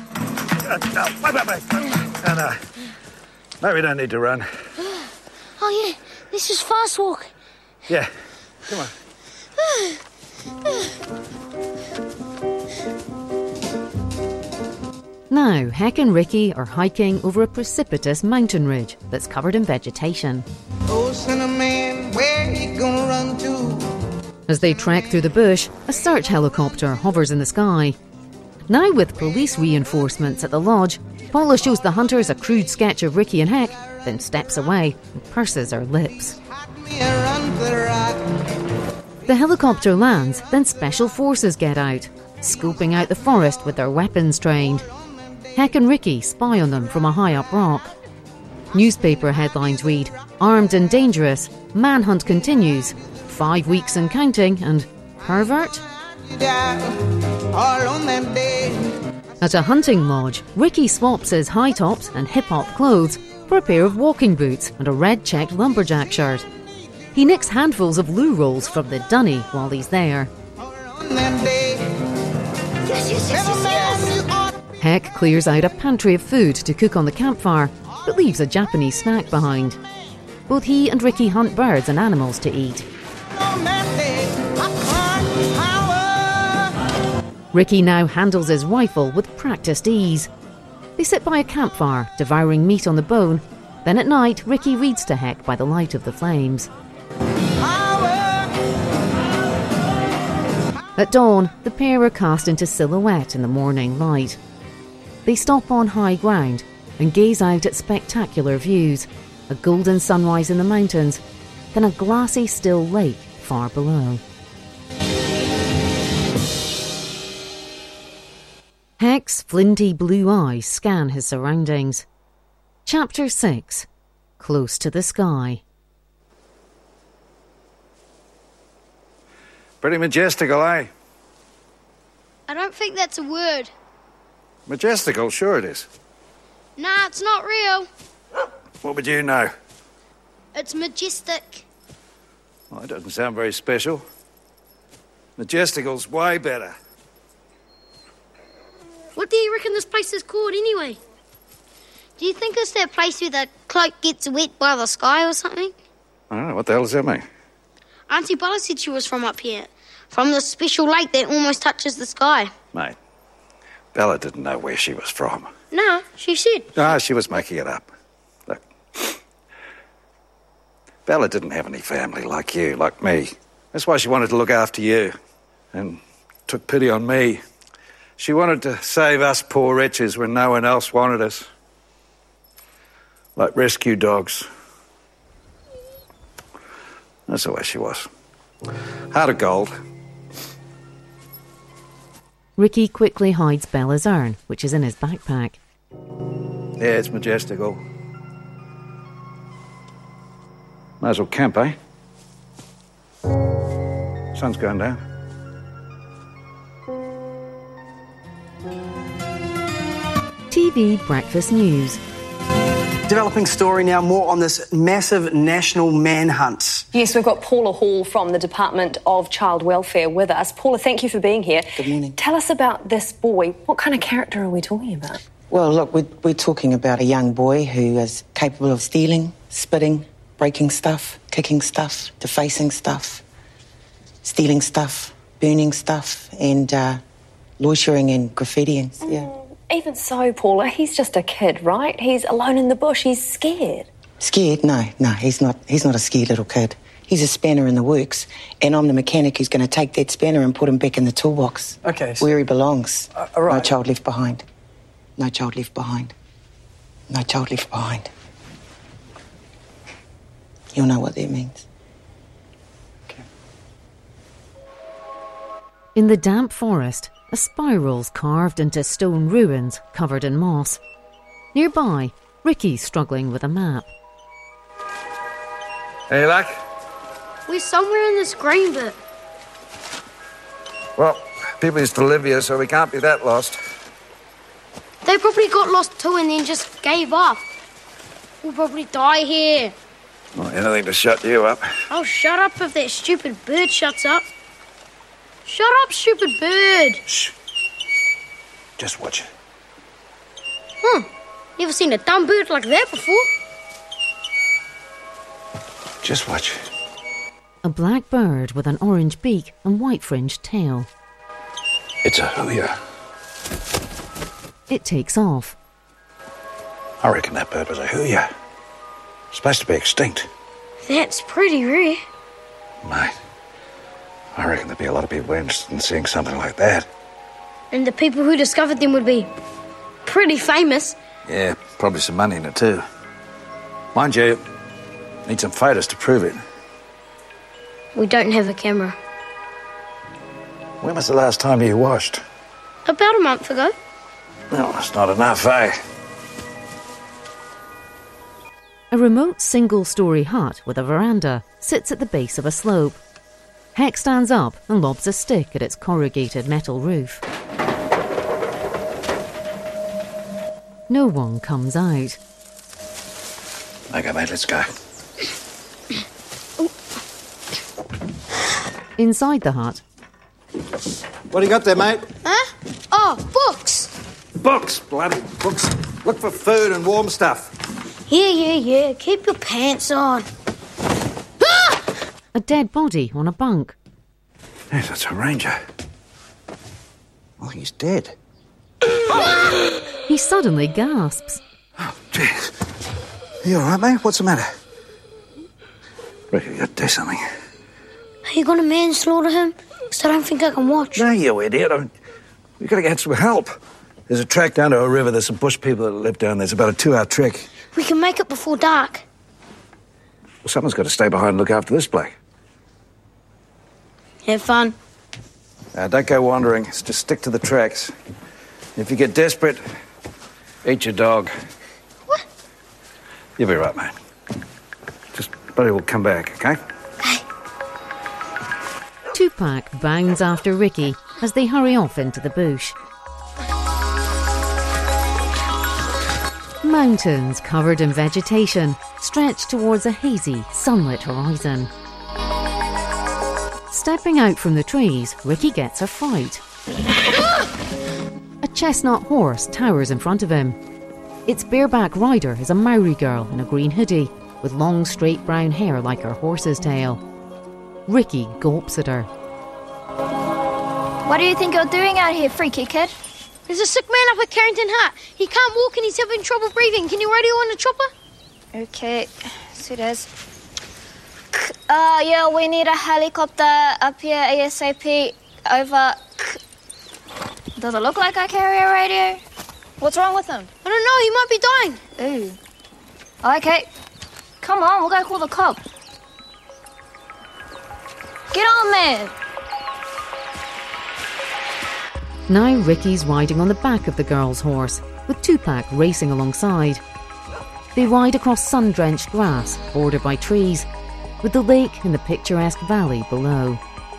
No. No, we don't need to run. Oh, yeah. This is fast walk. Yeah. Come on. Now, Heck and Ricky are hiking over a precipitous mountain ridge that's covered in vegetation. Oh, Cinnamon, where you gonna run to? As they trek through the bush, a search helicopter hovers in the sky. Now with police reinforcements at the lodge, Paula shows the hunters a crude sketch of Ricky and Heck, then steps away and purses her lips. The helicopter lands, then special forces get out, scoping out the forest with their weapons trained. Heck and Ricky spy on them from a high-up rock. Newspaper headlines read, "Armed and dangerous, manhunt continues, 5 weeks and counting," and "Pervert?" At a hunting lodge, Ricky swaps his high tops and hip-hop clothes for a pair of walking boots and a red-checked lumberjack shirt. He nicks handfuls of loo rolls from the dunny while he's there. Heck clears out a pantry of food to cook on the campfire, but leaves a Japanese snack behind. Both he and Ricky hunt birds and animals to eat. Ricky now handles his rifle with practiced ease. They sit by a campfire, devouring meat on the bone. Then at night, Ricky reads to Heck by the light of the flames. At dawn, the pair are cast into silhouette in the morning light. They stop on high ground and gaze out at spectacular views, a golden sunrise in the mountains, then a glassy still lake far below. Heck's flinty blue eyes scan his surroundings. Chapter 6. Close to the Sky. Pretty majestical, eh? I don't think that's a word. Majestical, sure it is. Nah, it's not real. What would you know? It's majestic. Well, that doesn't sound very special. Majestical's way better. What do you reckon this place is called anyway? Do you think it's that place where the cloak gets wet by the sky or something? I don't know, what the hell does that mean? Auntie Bella said she was from up here. From the special lake that almost touches the sky. Mate, Bella didn't know where she was from. No, she said. No, she was making it up. Look, Bella didn't have any family like you, like me. That's why she wanted to look after you and took pity on me. She wanted to save us poor wretches when no one else wanted us. Like rescue dogs. That's the way she was. Heart of gold. Ricky quickly hides Bella's urn, which is in his backpack. Yeah, it's majestical. Might as well camp, eh? Sun's going down. TV breakfast news. Developing story now, more on this massive national manhunt. Yes, we've got Paula Hall from the Department of Child Welfare with us. Paula, thank you for being here. Good morning. Tell us about this boy. What kind of character are we talking about? Well, look, we're talking about a young boy who is capable of stealing, spitting, breaking stuff, kicking stuff, defacing stuff, stealing stuff, burning stuff, and loitering and graffitiing. Yeah. Even so, Paula, he's just a kid, right? He's alone in the bush. He's scared. Scared? No, he's not. He's not a scared little kid. He's a spanner in the works, and I'm the mechanic who's going to take that spanner and put him back in the toolbox. Okay. Where he belongs. All right. No child left behind. No child left behind. No child left behind. You'll know what that means. Okay. In the damp forest, a spiral's carved into stone ruins covered in moss. Nearby, Ricky's struggling with a map. Any luck? We're somewhere in this green bit. Well, people used to live here, so we can't be that lost. They probably got lost too and then just gave up. We'll probably die here. Well, anything to shut you up. Oh, shut up if that stupid bird shuts up. Shut up, stupid bird. Shh. Just watch it. Never seen a dumb bird like that before. Just watch it. A black bird with an orange beak and white fringed tail. It's a huya. It takes off. I reckon that bird was a huya. Supposed to be extinct. That's pretty rare. Mate, I reckon there'd be a lot of people interested in seeing something like that. And the people who discovered them would be pretty famous. Yeah, probably some money in it too. Mind you, need some photos to prove it. We don't have a camera. When was the last time you washed? About a month ago. No, that's not enough, eh? A remote single-storey hut with a veranda sits at the base of a slope. Heck stands up and lobs a stick at its corrugated metal roof. No one comes out. Okay, mate, let's go. Inside the hut. What do you got there, mate? Huh? Oh, books. Books, bloody books. Look for food and warm stuff. Yeah. Keep your pants on. A dead body on a bunk. Yes, that's a ranger. Well, he's dead. He suddenly gasps. Oh, jeez. You all right, mate? What's the matter? Ricky, you got to do something. Are you going to manslaughter him? Because I don't think I can watch. No, you idiot. We've got to get some help. There's a track down to a river. There's some bush people that live down there. It's about a 2-hour trek. We can make it before dark. Well, someone's got to stay behind and look after this bloke. Have fun. Don't go wandering. Just stick to the tracks. If you get desperate, eat your dog. What? You'll be right, mate. Just, buddy will come back, okay? Tupac bounds after Ricky as they hurry off into the bush. Mountains covered in vegetation stretch towards a hazy, sunlit horizon. Stepping out from the trees, Ricky gets a fright. A chestnut horse towers in front of him. Its bareback rider is a Maori girl in a green hoodie with long straight brown hair like her horse's tail. Ricky gulps at her. What do you think you're doing out here, freaky kid? There's a sick man up at Carrington Hut. He can't walk and he's having trouble breathing. Can you radio on the chopper? Okay, so there's... yeah, we need a helicopter up here ASAP. Over. Does it look like I carry a radio? What's wrong with him? I don't know, he might be dying. Ooh. Okay, come on, we'll go call the cop. Get on, man! Now Ricky's riding on the back of the girl's horse, with Tupac racing alongside. They ride across sun-drenched grass, bordered by trees, with the lake in the picturesque valley below.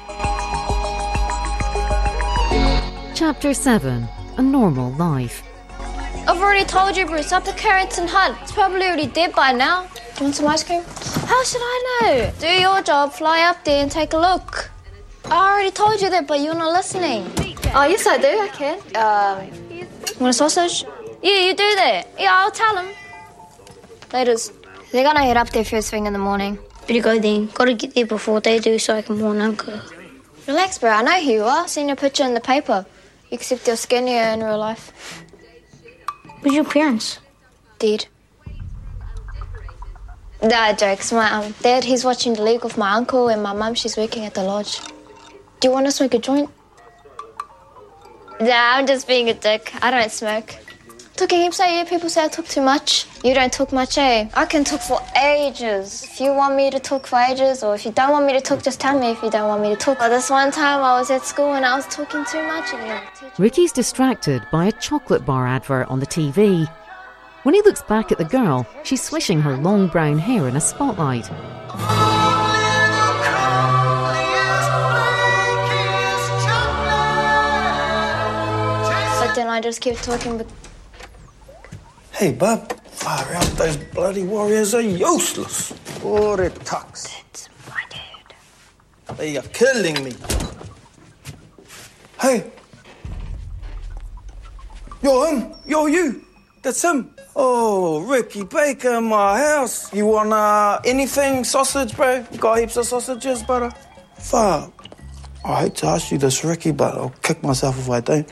Chapter 7. A Normal Life. I've already told you, Bruce, up the Carrington Hut. It's probably already dead by now. Do you want some ice cream? How should I know? Do your job, fly up there and take a look. I already told you that, but you're not listening. Oh, yes, I do. I can. Want a sausage? Yeah, you do that. Yeah, I'll tell him. Laters. They're gonna head up there first thing in the morning. Better go then. Gotta get there before they do so I can warn Uncle. Relax, bro. I know who you are. Seen your picture in the paper. Except you're skinnier in real life. Where's your parents? Dead. Nah, jokes. My dad, he's watching the league with my uncle, and my mum, she's working at the lodge. Do you want to smoke a joint? Nah, I'm just being a dick. I don't smoke. Talking heaps, yeah, people say I talk too much. You don't talk much, eh? I can talk for ages. If you want me to talk for ages, or if you don't want me to talk, just tell me if you don't want me to talk. But this one time I was at school and I was talking too much, and Ricky's distracted by a chocolate bar advert on the TV. When he looks back at the girl, she's swishing her long brown hair in a spotlight. But then I just kept talking. Hey, bub. Far out, those bloody warriors are useless. What it tucks. That's my dad. They are killing me. Hey. You're him. You're you. That's him. Oh, Ricky Baker in my house. You want anything? Sausage, bro? Got heaps of sausages, brother? Fuck. I hate to ask you this, Ricky, but I'll kick myself if I don't.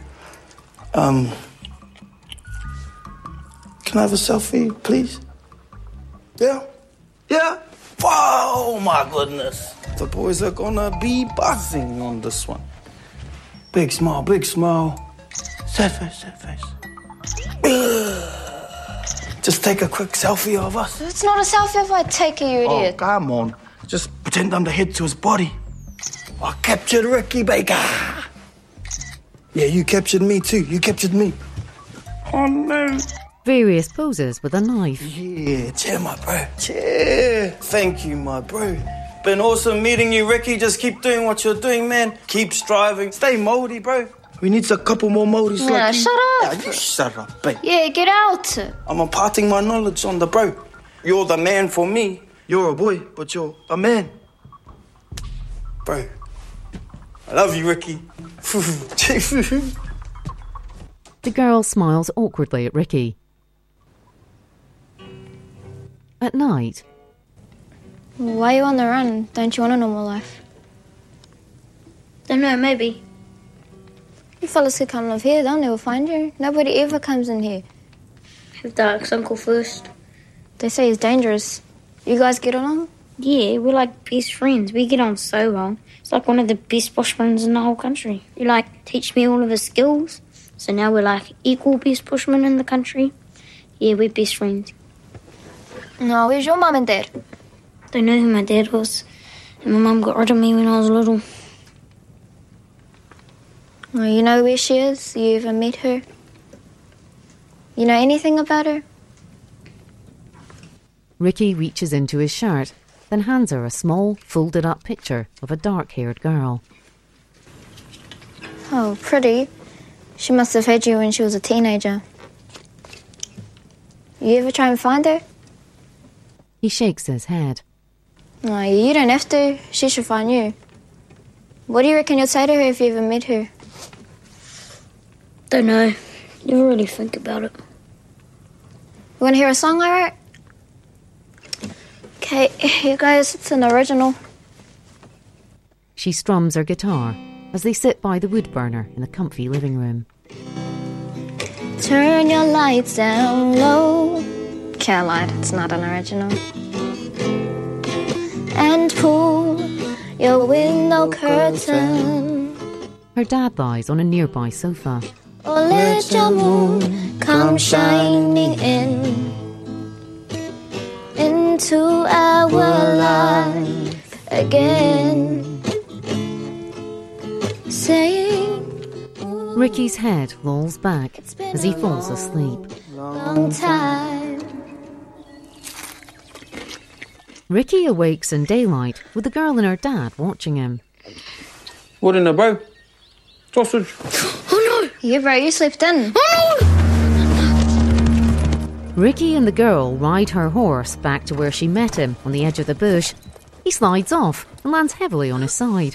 Can I have a selfie, please? Yeah? Yeah? Oh, my goodness. The boys are gonna be buzzing on this one. Big smile, big smile. Sad face, sad face. Just take a quick selfie of us. It's not a selfie if I take it, you idiot. Oh, come on. Just pretend I'm the head to his body. I captured Ricky Baker. Yeah, you captured me too. You captured me. Oh, no. Various poses with a knife. Yeah, cheer, my bro. Cheer. Thank you, my bro. Been awesome meeting you, Ricky. Just keep doing what you're doing, man. Keep striving. Stay moldy, bro. We need a couple more moldies like you. Shut up. Yeah, you shut up, babe. Yeah, get out. I'm imparting my knowledge on the bro. You're the man for me. You're a boy, but you're a man. Bro, I love you, Ricky. The girl smiles awkwardly at Ricky. At night. Why are you on the run? Don't you want a normal life? Don't know, maybe. You fellas could come live here, they'll never find you. Nobody ever comes in here. Have to ask Uncle first. They say he's dangerous. You guys get along? Yeah, we're like best friends. We get on so well. It's like one of the best bushmen in the whole country. He teach me all of his skills. So now we're equal best bushmen in the country. Yeah, we're best friends. No, where's your mum and dad? Don't know who my dad was. And my mum got rid of me when I was little. Well, you know where she is? You ever met her? You know anything about her? Ricky reaches into his shirt, then hands her a small, folded-up picture of a dark-haired girl. Oh, pretty. She must have had you when she was a teenager. You ever try and find her? He shakes his head. No, you don't have to. She should find you. What do you reckon you'd say to her if you ever met her? Don't know. Never really think about it. You want to hear a song I wrote? Okay, here goes. It's an original. She strums her guitar as they sit by the wood burner in the comfy living room. Turn your lights down low. Can't lie, it's not an original. And pull your window curtain. Her dad lies on a nearby sofa. Or let your moon come shining in into our life again. Ricky's head lolls back as he falls asleep. Long time. Ricky awakes in daylight with the girl and her dad watching him. What in there, bro? Sausage. Oh no! Yeah, bro, you slept in. Oh no! Ricky and the girl ride her horse back to where she met him on the edge of the bush. He slides off and lands heavily on his side.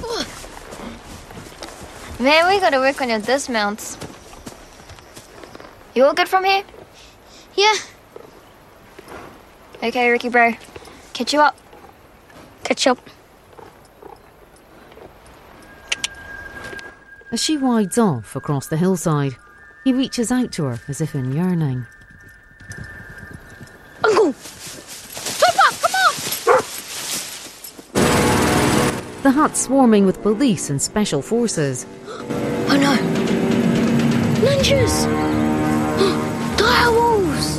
Man, we gotta work on your dismounts. You all good from here? Yeah. Okay, Ricky bro. Catch you up. Catch up. As she rides off across the hillside, he reaches out to her as if in yearning. Uncle! Tupac, come on! The hut's swarming with police and special forces. Oh no! Ninjas! Dire wolves!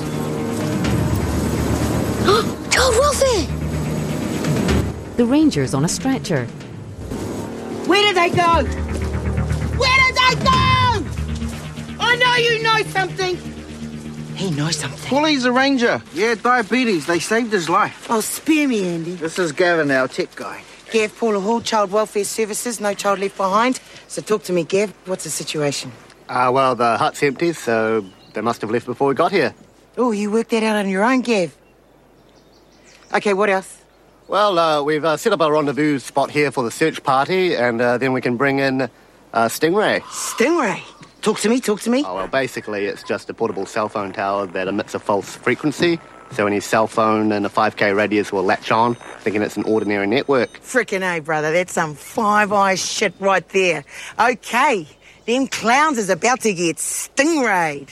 Child welfare! The ranger's on a stretcher. Where did they go? Where did they go? I know you know something. He knows something. Paulie's a ranger. Yeah, diabetes. They saved his life. Oh, spare me, Andy. This is Gavin, our tech guy. Gav, Paula Hall, Child Welfare Services, no child left behind. So talk to me, Gav. What's the situation? Well, the hut's empty, so they must have left before we got here. Oh, you worked that out on your own, Gav. Okay, what else? Well, we've set up a rendezvous spot here for the search party, and then we can bring in Stingray. Stingray? Talk to me. Oh, well, basically, it's just a portable cell phone tower that emits a false frequency, so any cell phone in a 5K radius will latch on, thinking it's an ordinary network. Frickin' A, brother. That's some five-eye shit right there. Okay, them clowns is about to get stingrayed.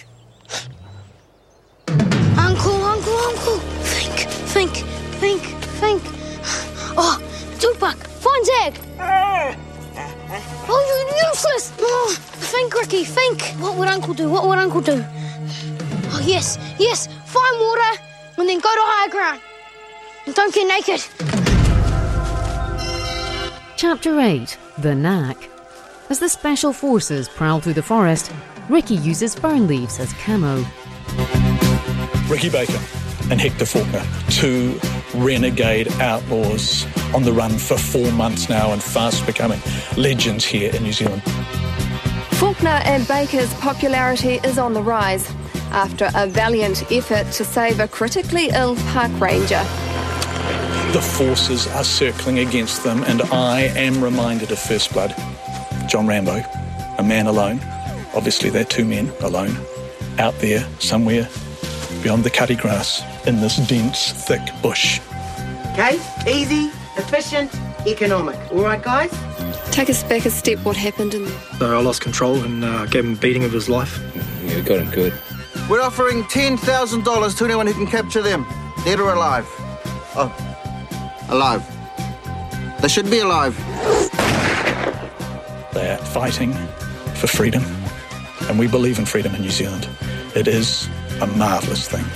Uncle! Think. Oh, Tupac, find Zag! Oh, you're useless! Oh, think, Ricky, think. What would Uncle do? Oh, yes, find water, and then go to higher ground. And don't get naked. Chapter 8, The Knack. As the special forces prowl through the forest, Ricky uses fern leaves as camo. Ricky Baker and Hector Faulkner, two renegade outlaws on the run for 4 months now and fast becoming legends here in New Zealand. Faulkner and Baker's popularity is on the rise after a valiant effort to save a critically ill park ranger. The forces are circling against them, and I am reminded of First Blood. John Rambo, a man alone. Obviously they're two men alone, out there somewhere beyond the cutty grass in this dense, thick bush. Okay, easy, efficient, economic. All right, guys? Take us back a step. What happened in there? So I lost control and gave him a beating of his life. Yeah, got him good. We're offering $10,000 to anyone who can capture them, dead or alive. Oh, alive. They should be alive. They're fighting for freedom, and we believe in freedom in New Zealand. It is a marvellous thing.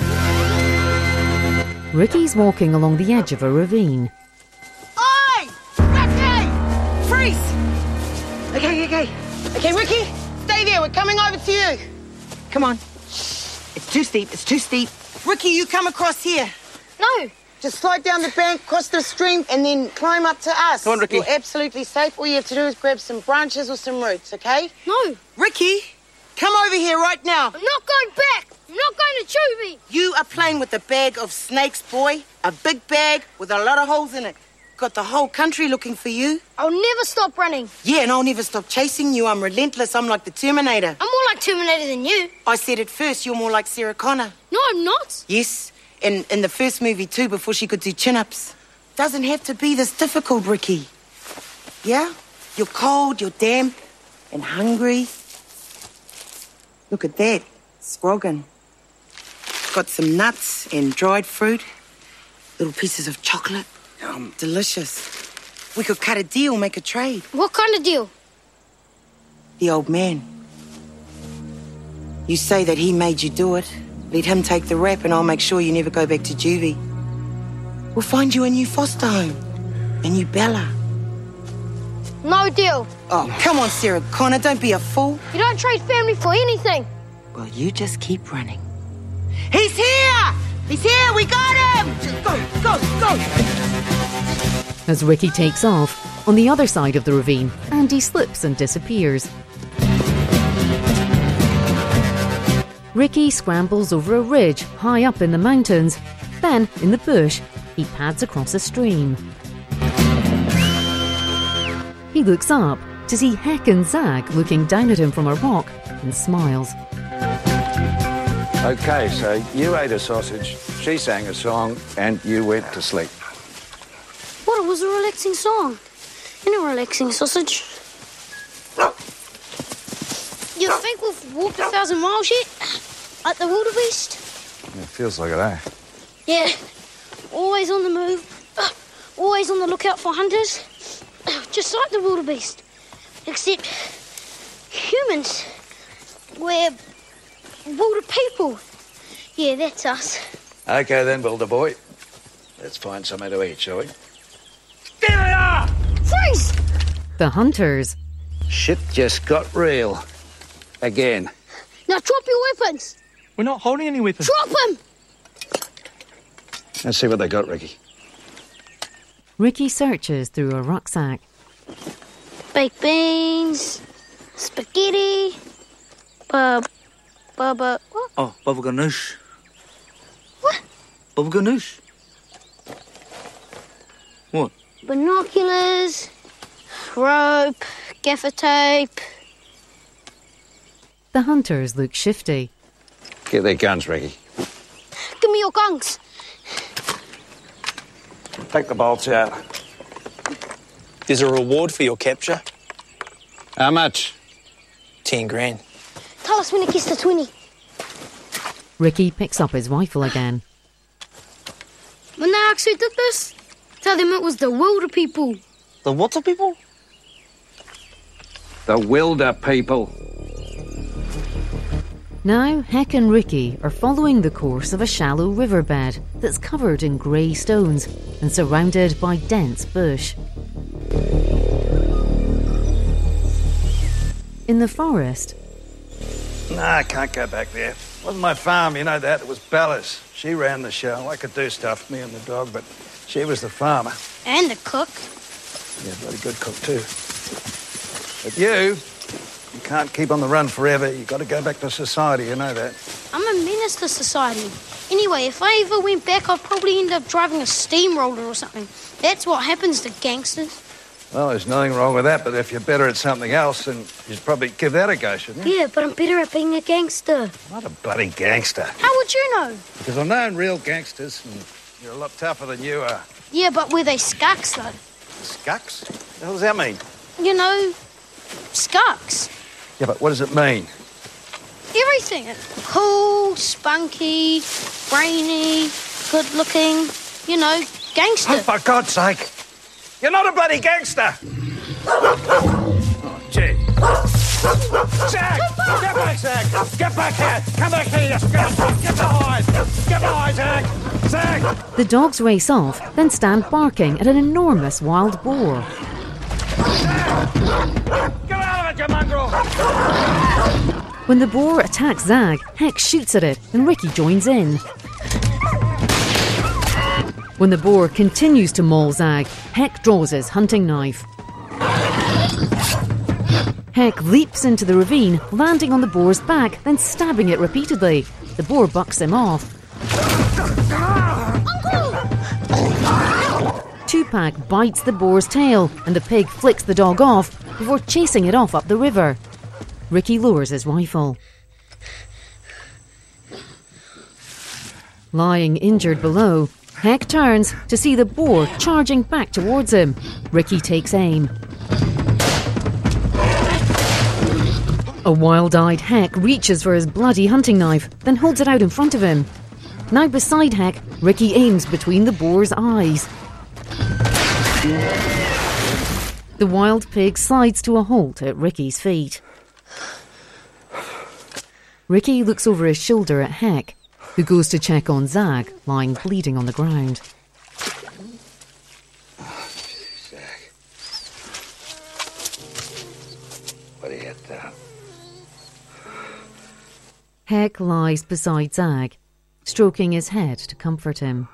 Ricky's walking along the edge of a ravine. Oi! Ricky! Freeze! Okay, Ricky, stay there. We're coming over to you. Come on. It's too steep. Ricky, you come across here. No. Just slide down the bank, cross the stream, and then climb up to us. Come on, Ricky. You're absolutely safe. All you have to do is grab some branches or some roots, okay? No. Ricky, come over here right now. I'm not going back. You're not going to chew me. You are playing with a bag of snakes, boy. A big bag with a lot of holes in it. Got the whole country looking for you. I'll never stop running. Yeah, and I'll never stop chasing you. I'm relentless. I'm like the Terminator. I'm more like Terminator than you. I said it first. You're more like Sarah Connor. No, I'm not. Yes, in the first movie too, before she could do chin-ups. Doesn't have to be this difficult, Ricky. Yeah? You're cold, you're damp, and hungry. Look at that. Scroggin. Got some nuts and dried fruit. Little pieces of chocolate. Delicious. We could cut a deal, make a trade. What kind of deal? The old man. You say that he made you do it. Let him take the rap and I'll make sure you never go back to juvie. We'll find you a new foster home. A new Bella. No deal. Oh, come on, Sarah Connor, don't be a fool. You don't trade family for anything. Well, you just keep running. He's here! He's here! We got him! Just go! As Ricky takes off, on the other side of the ravine, Andy slips and disappears. Ricky scrambles over a ridge high up in the mountains. Then, in the bush, he pads across a stream. He looks up to see Heck and Zag looking down at him from a rock and smiles. Okay, so you ate a sausage, she sang a song, and you went to sleep. What, it was a relaxing song. And a relaxing sausage. You think we've walked 1,000 miles yet? Like the wildebeest? It feels like it, eh? Yeah. Always on the move. Always on the lookout for hunters. Just like the wildebeest. Except humans. We're wilder people. Yeah, that's us. Okay then, Wilder boy. Let's find something to eat, shall we? Freeze! The hunters. Shit just got real. Again. Now drop your weapons. We're not holding any weapons. Drop them! Let's see what they got, Ricky. Ricky searches through a rucksack. Baked beans, spaghetti, what? Oh, baba ganoush. What? Baba ganoush. What? Binoculars, rope, gaffer tape. The hunters look shifty. Get their guns, Ricky. Give me your guns. Take the bolts out. There's a reward for your capture. How much? 10 grand. Tell us when it gets to 20. Ricky picks up his rifle again. When they actually did this, tell them it was the wilder people. The what people? The Wilder people. Now, Heck and Ricky are following the course of a shallow riverbed that's covered in grey stones and surrounded by dense bush. In the forest... No, I can't go back there. It wasn't my farm, you know that. It was Bella's. She ran the show. I could do stuff, me and the dog, but she was the farmer. And the cook. Yeah, bloody good cook too. But you can't keep on the run forever. You've got to go back to society, you know that. I'm a menace to society. Anyway, if I ever went back, I'd probably end up driving a steamroller or something. That's what happens to gangsters. Well, there's nothing wrong with that, but if you're better at something else, then you'd probably give that a go, shouldn't you? Yeah, but I'm better at being a gangster. Not a bloody gangster. How would you know? Because I've known real gangsters, and you're a lot tougher than you are. Yeah, but were they skunks, though? Skunks? What the hell does that mean? You know, skunks. Yeah, but what does it mean? Everything. Cool, spunky, brainy, good-looking, you know, gangster. Oh, for God's sake. You're not a bloody gangster. Oh, gee. Zag! Get back, Zag! Get back here! Come back here, you scoundrel! Get behind! Get behind, Zag! Zag! The dogs race off, then stand barking at an enormous wild boar. Get out of it, you mongrel! When the boar attacks Zag, Heck shoots at it and Ricky joins in. When the boar continues to maul Zag, Heck draws his hunting knife. Heck leaps into the ravine, landing on the boar's back, then stabbing it repeatedly. The boar bucks him off. Tupac bites the boar's tail, and the pig flicks the dog off before chasing it off up the river. Ricky lowers his rifle. Lying injured below, Heck turns to see the boar charging back towards him. Ricky takes aim. A wild-eyed Heck reaches for his bloody hunting knife, then holds it out in front of him. Now beside Heck, Ricky aims between the boar's eyes. The wild pig slides to a halt at Ricky's feet. Ricky looks over his shoulder at Heck, who goes to check on Zag, lying bleeding on the ground. Heck lies beside Zag, stroking his head to comfort him.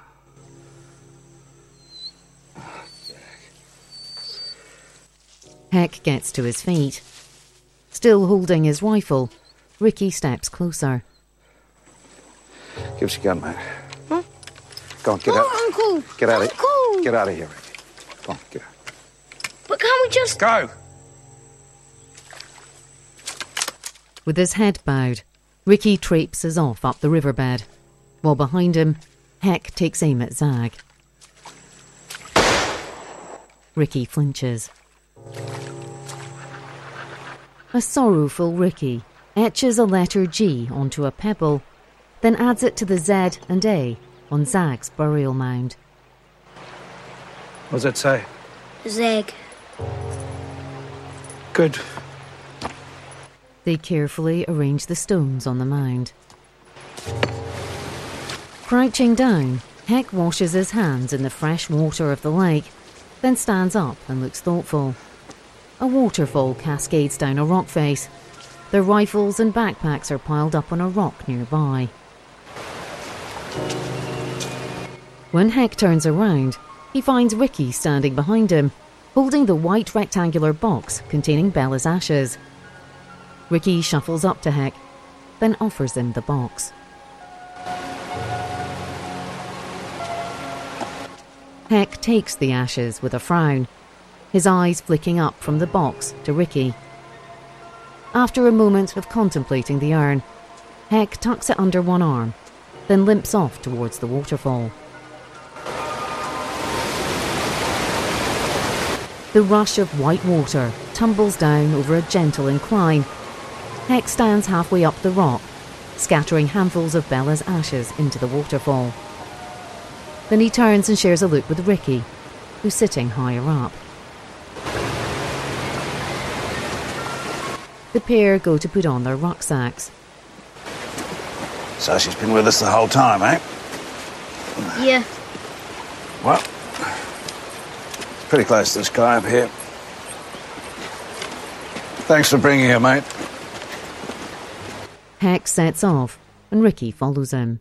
Heck gets to his feet. Still holding his rifle, Ricky steps closer. Give us your gun, mate. Huh? Go on, get out. Uncle! Get out of here. Uncle! Get out of here, Ricky. Come on, get out. But can't we just... Go! With his head bowed, Ricky traipses off up the riverbed, while behind him, Heck takes aim at Zag. Ricky flinches. A sorrowful Ricky etches a letter G onto a pebble, then adds it to the Z and A on Zag's burial mound. What does it say? Zag. Good. They carefully arrange the stones on the mound. Crouching down, Heck washes his hands in the fresh water of the lake, then stands up and looks thoughtful. A waterfall cascades down a rock face. Their rifles and backpacks are piled up on a rock nearby. When Heck turns around, he finds Ricky standing behind him, holding the white rectangular box containing Bella's ashes. Ricky shuffles up to Heck, then offers him the box. Heck takes the ashes with a frown, his eyes flicking up from the box to Ricky. After a moment of contemplating the urn, Heck tucks it under one arm, then limps off towards the waterfall. The rush of white water tumbles down over a gentle incline. Heck stands halfway up the rock, scattering handfuls of Bella's ashes into the waterfall. Then he turns and shares a look with Ricky, who's sitting higher up. The pair go to put on their rucksacks. So she's been with us the whole time, eh? Yeah. Well, it's pretty close to the sky up here. Thanks for bringing her, mate. Heck sets off, and Ricky follows him.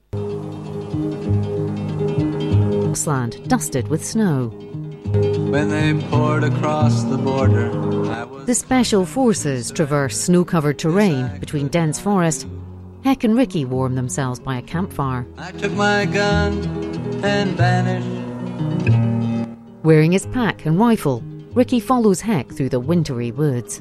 Land dusted with snow. When they poured across the border, the special forces traverse snow-covered terrain between dense forest. Heck and Ricky warm themselves by a campfire. I took my gun and vanished. Wearing his pack and rifle, Ricky follows Heck through the wintry woods.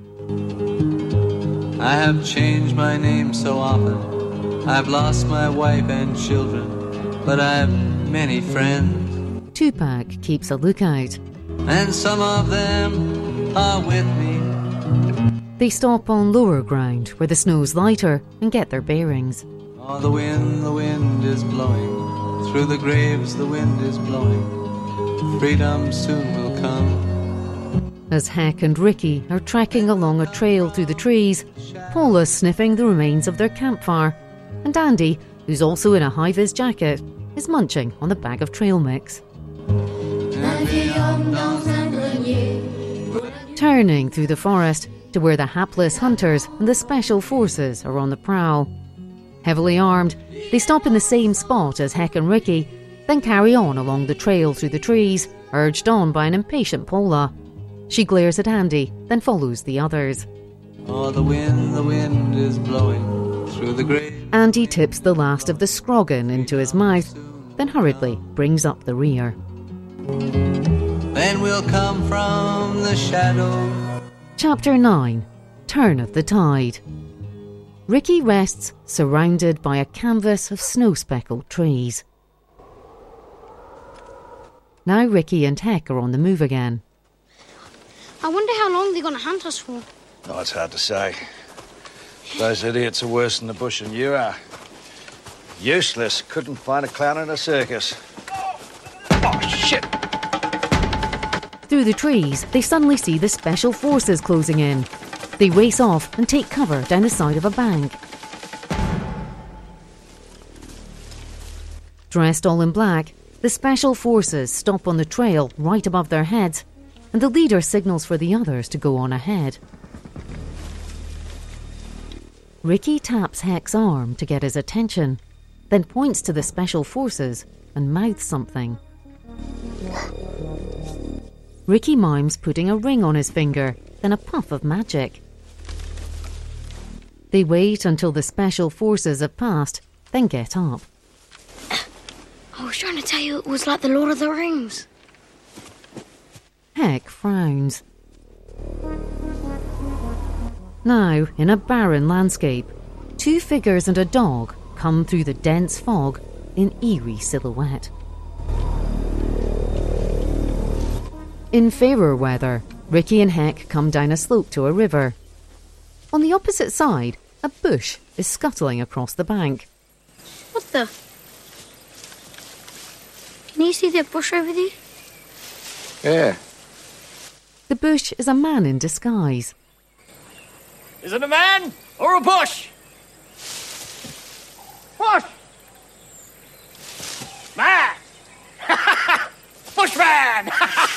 I have changed my name so often. I've lost my wife and children, but I've many friends. Tupac keeps a lookout. And some of them are with me. They stop on lower ground where the snow's lighter and get their bearings. Oh, the wind is blowing. Through the graves the wind is blowing. Freedom soon will come. As Heck and Ricky are trekking along a trail through the trees, Paula's sniffing the remains of their campfire, and Andy, who's also in a high-vis jacket, is munching on the bag of trail mix. Turning through the forest to where the hapless hunters and the special forces are on the prowl. Heavily armed, they stop in the same spot as Heck and Ricky, then carry on along the trail through the trees, urged on by an impatient Paula. She glares at Andy, then follows the others. Oh, the wind is blowing through the grave. Andy tips the last of the scroggin into his mouth, then hurriedly brings up the rear. Then we'll come from the shadow. Chapter 9. Turn of the Tide. Ricky rests surrounded by a canvas of snow-speckled trees. Now Ricky and Heck are on the move again. I wonder how long they're going to hunt us for. Oh, it's hard to say. Those idiots are worse in the bush than you are. Useless. Couldn't find a clown in a circus. Oh, shit! Through the trees, they suddenly see the special forces closing in. They race off and take cover down the side of a bank. Dressed all in black, the special forces stop on the trail right above their heads, and the leader signals for the others to go on ahead. Ricky taps Heck's arm to get his attention, then points to the Special Forces and mouths something. Ricky mimes putting a ring on his finger, then a puff of magic. They wait until the Special Forces have passed, then get up. I was trying to tell you it was like the Lord of the Rings. Heck frowns. Now, in a barren landscape, two figures and a dog come through the dense fog in eerie silhouette. In fairer weather, Ricky and Heck come down a slope to a river. On the opposite side, a bush is scuttling across the bank. What the? Can you see that bush over there? Yeah. The bush is a man in disguise. Is it a man or a bush? Bush! Man! Bushman!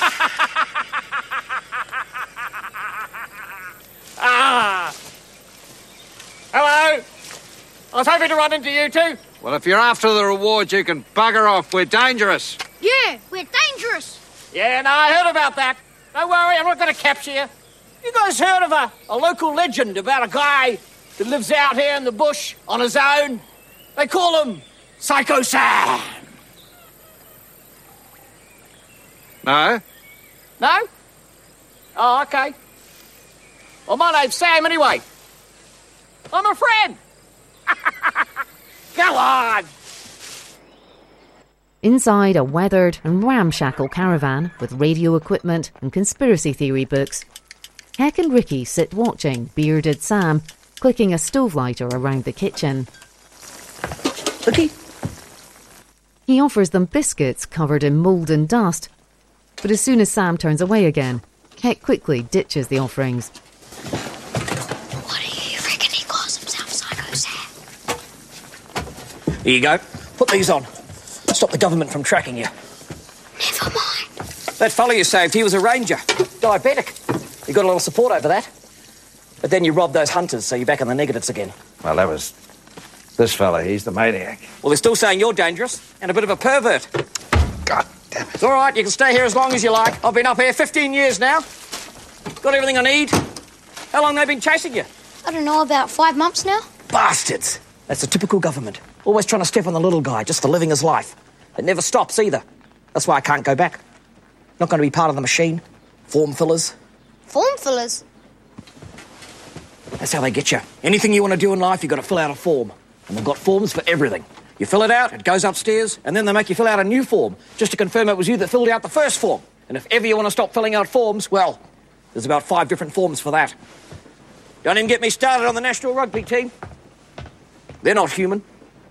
Ah! Hello! I was hoping to run into you two. Well, if you're after the reward, you can bugger off. We're dangerous. Yeah, we're dangerous. Yeah, no, I heard about that. Don't worry, I'm not going to capture you. You guys heard of a local legend about a guy that lives out here in the bush on his own? They call him Psycho Sam. No? No? Oh, okay. Well, my name's Sam anyway. I'm a friend. Go on. Inside a weathered and ramshackle caravan with radio equipment and conspiracy theory books, Heck and Ricky sit watching bearded Sam clicking a stove lighter around the kitchen. Ricky? He offers them biscuits covered in mould and dust, but as soon as Sam turns away again, Heck quickly ditches the offerings. What do you reckon he calls himself, Psycho Sam? Here you go. Put these on. Stop the government from tracking you. Never mind. That fella you saved, he was a ranger. Diabetic. You got a lot of support over that. But then you robbed those hunters, so you're back in the negatives again. Well, that was this fella. He's the maniac. Well, they're still saying you're dangerous and a bit of a pervert. God damn it. It's all right, you can stay here as long as you like. I've been up here 15 years now. Got everything I need. How long have they been chasing you? I don't know, about 5 months now. Bastards! That's the typical government. Always trying to step on the little guy just for living his life. It never stops either. That's why I can't go back. Not going to be part of the machine. Form fillers. Form fillers? That's how they get you. Anything you want to do in life, you've got to fill out a form. And they've got forms for everything. You fill it out, it goes upstairs, and then they make you fill out a new form, just to confirm it was you that filled out the first form. And if ever you want to stop filling out forms, well, there's about 5 different forms for that. Don't even get me started on the national rugby team. They're not human.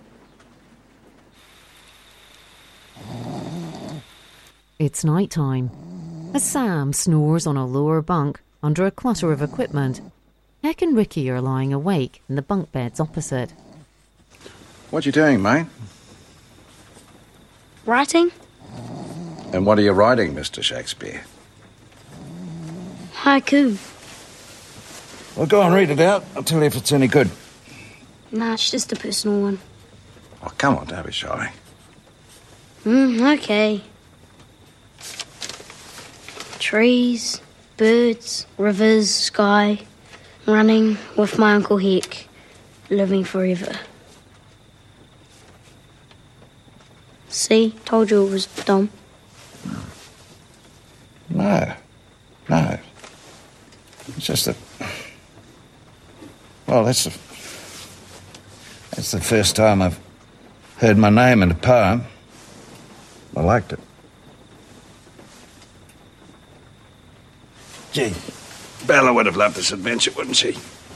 It's night time. As Sam snores on a lower bunk under a clutter of equipment, Heck and Ricky are lying awake in the bunk beds opposite. What you doing, mate? Writing? And what are you writing, Mr. Shakespeare? Haiku. Well, go on, read it out. I'll tell you if it's any good. Nah, it's just a personal one. Oh, come on, don't be shy. Okay. Trees, birds, rivers, sky, running with my Uncle Heck, living forever. See, told you it was dumb. No. It's just that... Well, that's the first time I've heard my name in a poem. I liked it. Gee, Bella would have loved this adventure, wouldn't she?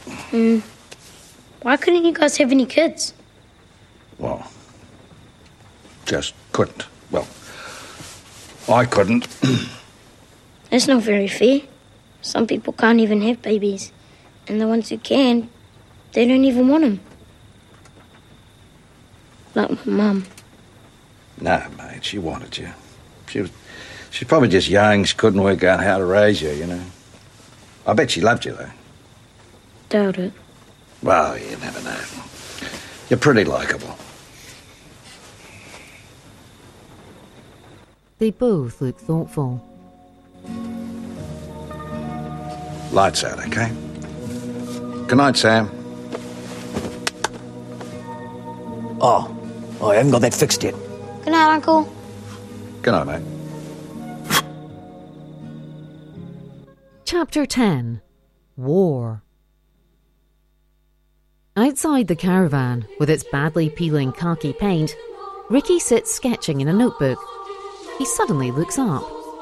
Why couldn't you guys have any kids? Well, just couldn't. Well, I couldn't. That's not very fair. Some people can't even have babies. And the ones who can, they don't even want them. Like my mum. No, mate, she wanted you. She's probably just young. She couldn't work out how to raise you, you know. I bet she loved you, though. Doubt it. Well, you never know. You're pretty likeable. They both look thoughtful. Lights out, okay? Good night, Sam. Oh, I haven't got that fixed yet. Good night, Uncle. Good night, mate. Chapter 10. War. Outside the caravan, with its badly peeling khaki paint, Ricky sits sketching in a notebook. He suddenly looks up.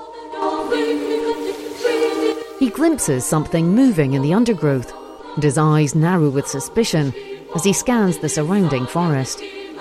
He glimpses something moving in the undergrowth, and his eyes narrow with suspicion as he scans the surrounding forest.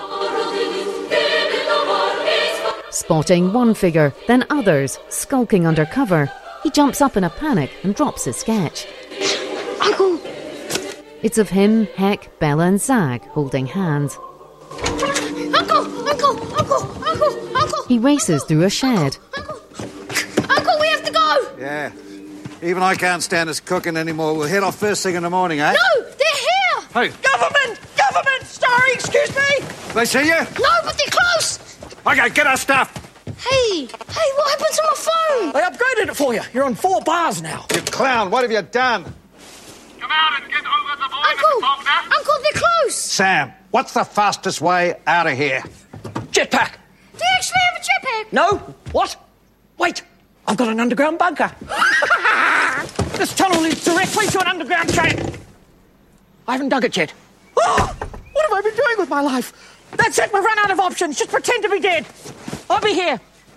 Spotting one figure, then others, skulking under cover, he jumps up in a panic and drops his sketch. Uncle! It's of him, Heck, Bella and Zag holding hands. Uncle! Uncle! Uncle! Uncle! Uncle! He races through a shed. Uncle, we have to go! Yeah. Even I can't stand us cooking anymore. We'll head off first thing in the morning, eh? No! They're here! Who? Government! Government! Sorry, excuse me! They see you? No, but they're close! Okay, get our stuff. Hey, what happened to my phone? I upgraded it for you. You're on 4 bars now. You clown, what have you done? Come out and get over the border, Uncle, they're close! Sam, what's the fastest way out of here? Jetpack. Do you actually have a jetpack? No. What? Wait. I've got an underground bunker. This tunnel leads directly to an underground train. I haven't dug it yet. Oh, what have I been doing with my life? That's it, we've run out of options. Just pretend to be dead. I'll be here.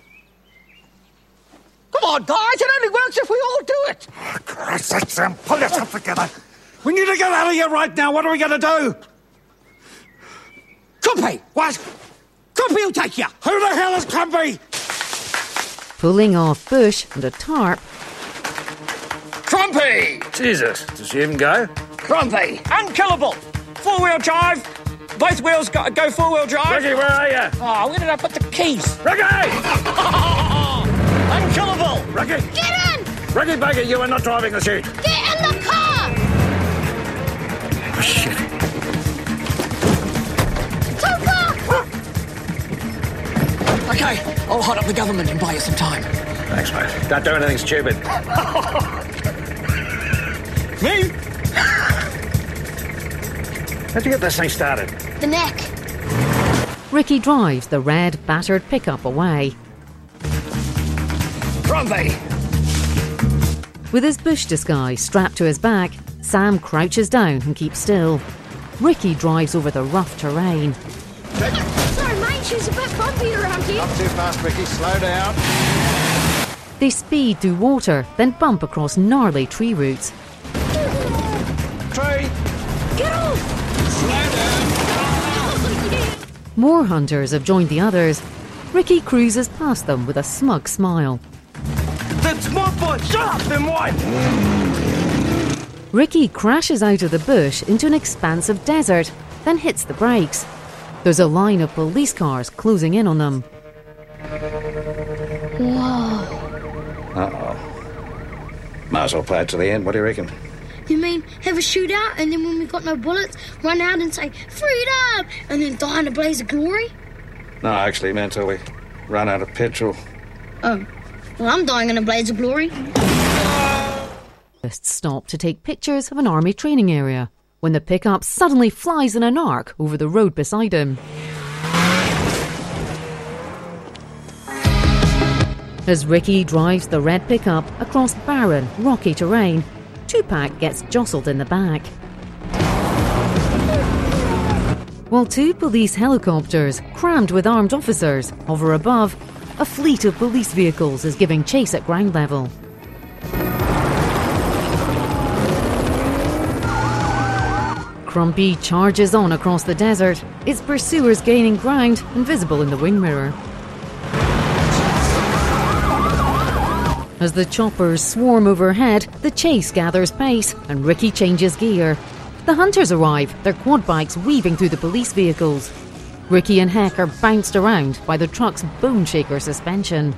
Come on, guys, it only works if we all do it. Oh, Christ, that's Sam. Pull yourself together. We need to get out of here right now. What are we going to do? Crumpy! What? Crumpy will take you. Who the hell is Crumpy? Pulling off bush and a tarp. Crumpy! Jesus, does she even go? Crumpy! Unkillable! 4-wheel drive. Both wheels go 4-wheel drive. Ricky, where are you? Oh, where did I put the keys? Ricky! Unkillable! Ricky! Get in! Ricky Baker, you are not driving the chute. Get in the car! Oh, shit. Okay, I'll hot up the government and buy you some time. Thanks, mate. Don't do anything stupid. Me? How'd you get this thing started? The neck. Ricky drives the red, battered pickup away. Crumpy! With his bush disguise strapped to his back, Sam crouches down and keeps still. Ricky drives over the rough terrain. Sorry, mate, she's a bit bumpy around here. Not too fast, Ricky. Slow down. They speed through water, then bump across gnarly tree roots. Tree! Get off! Slow down. More hunters have joined the others. Ricky cruises past them with a smug smile. That's my boy! Shut up, then why? Ricky crashes out of the bush into an expanse of desert, then hits the brakes. There's a line of police cars closing in on them. Whoa. Uh-oh. Might as well play it to the end. What do you reckon? You mean have a shootout and then when we got no bullets, run out and say, freedom! And then die in a blaze of glory? No, I actually meant till we run out of petrol. Oh. Well, I'm dying in a blaze of glory. Stop to take pictures of an army training area when the pickup suddenly flies in an arc over the road beside him. As Ricky drives the red pickup across barren, rocky terrain, Tupac gets jostled in the back. While 2 police helicopters, crammed with armed officers, hover above, a fleet of police vehicles is giving chase at ground level. Crumpy charges on across the desert, its pursuers gaining ground and visible in the wing mirror. As the choppers swarm overhead, the chase gathers pace and Ricky changes gear. The hunters arrive, their quad bikes weaving through the police vehicles. Ricky and Heck are bounced around by the truck's bone shaker suspension.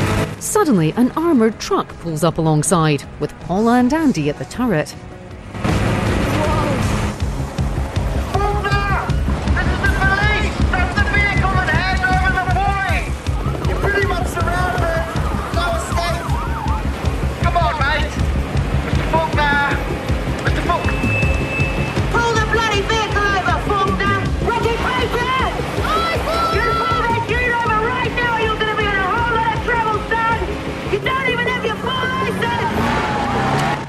Suddenly, an armoured truck pulls up alongside, with Paula and Andy at the turret.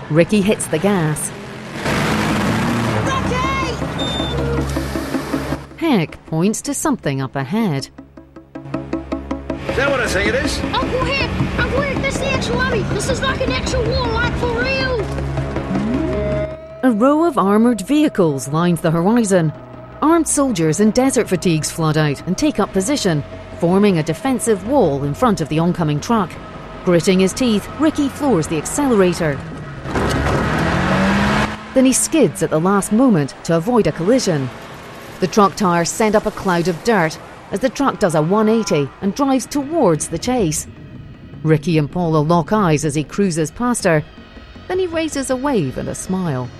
Ricky hits the gas. Heck points to something up ahead. Is that what I say it is? Uncle Heck, that's the actual army. This is like an actual war, like for real. A row of armoured vehicles lines the horizon. Armed soldiers in desert fatigues flood out and take up position, forming a defensive wall in front of the oncoming truck. Gritting his teeth, Ricky floors the accelerator. Then he skids at the last moment to avoid a collision. The truck tyres send up a cloud of dirt as the truck does a 180 and drives towards the chase. Ricky and Paula lock eyes as he cruises past her. Then he raises a wave and a smile.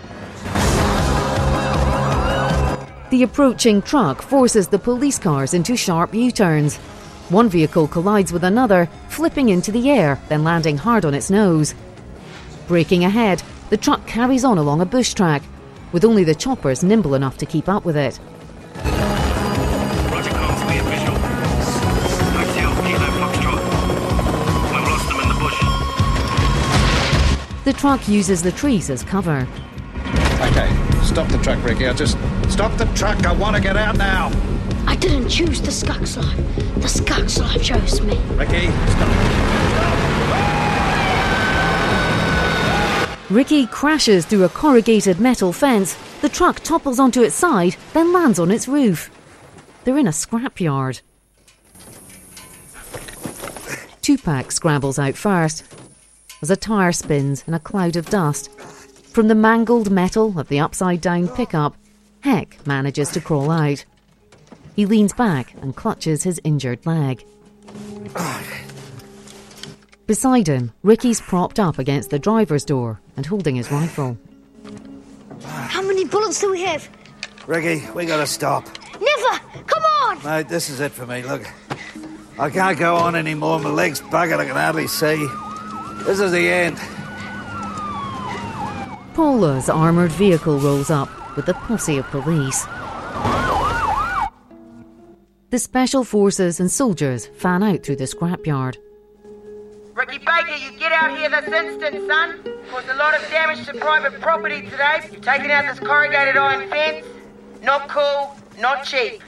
The approaching truck forces the police cars into sharp U-turns. One vehicle collides with another, flipping into the air, then landing hard on its nose. Braking ahead, the truck carries on along a bush track, with only the choppers nimble enough to keep up with it. Roger, calm to me, official. Axial, Kilo Foxtrot. We've lost them in the bush. The truck uses the trees as cover. Okay, stop the truck, Ricky. Stop the truck. I want to get out now. I didn't choose the skunk slime. The skunk slime chose me. Ricky, stop. Ricky crashes through a corrugated metal fence. The truck topples onto its side, then lands on its roof. They're in a scrapyard. Tupac scrambles out first as a tyre spins in a cloud of dust. From the mangled metal of the upside-down pickup, Heck manages to crawl out. He leans back and clutches his injured leg. Beside him, Ricky's propped up against the driver's door and holding his rifle. How many bullets do we have? Ricky, we gotta stop. Never! Come on! Mate, this is it for me. Look, I can't go on anymore. My leg's buggered. I can hardly see. This is the end. Paula's armoured vehicle rolls up with a posse of police. The special forces and soldiers fan out through the scrapyard. Ricky Baker, you get out here this instant, son. Caused a lot of damage to private property today. You've taken out this corrugated iron fence. Not cool, not cheap.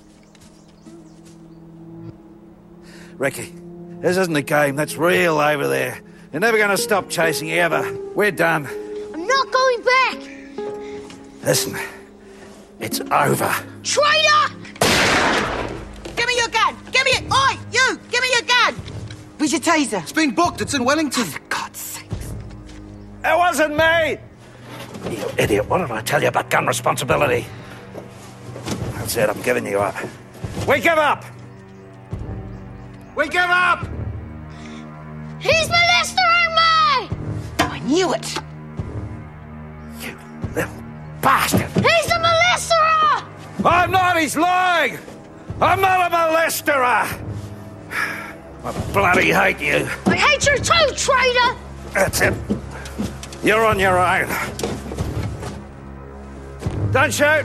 Ricky, this isn't a game. That's real over there. They're never going to stop chasing you ever. We're done. I'm not going back! Listen, it's over. Traitor! Give me your gun! Give me it! Oi, you! Give me your gun! Where's your taser? It's been booked. It's in Wellington. For God's sakes. It wasn't me! You idiot. What did I tell you about gun responsibility? That's it. I'm giving you up. We give up! We give up! He's molesting me! I knew it! You little bastard! He's a molesterer! I'm not! He's lying! I'm not a molesterer! I bloody hate you. I hate you too, traitor! That's it. You're on your own. Don't shoot!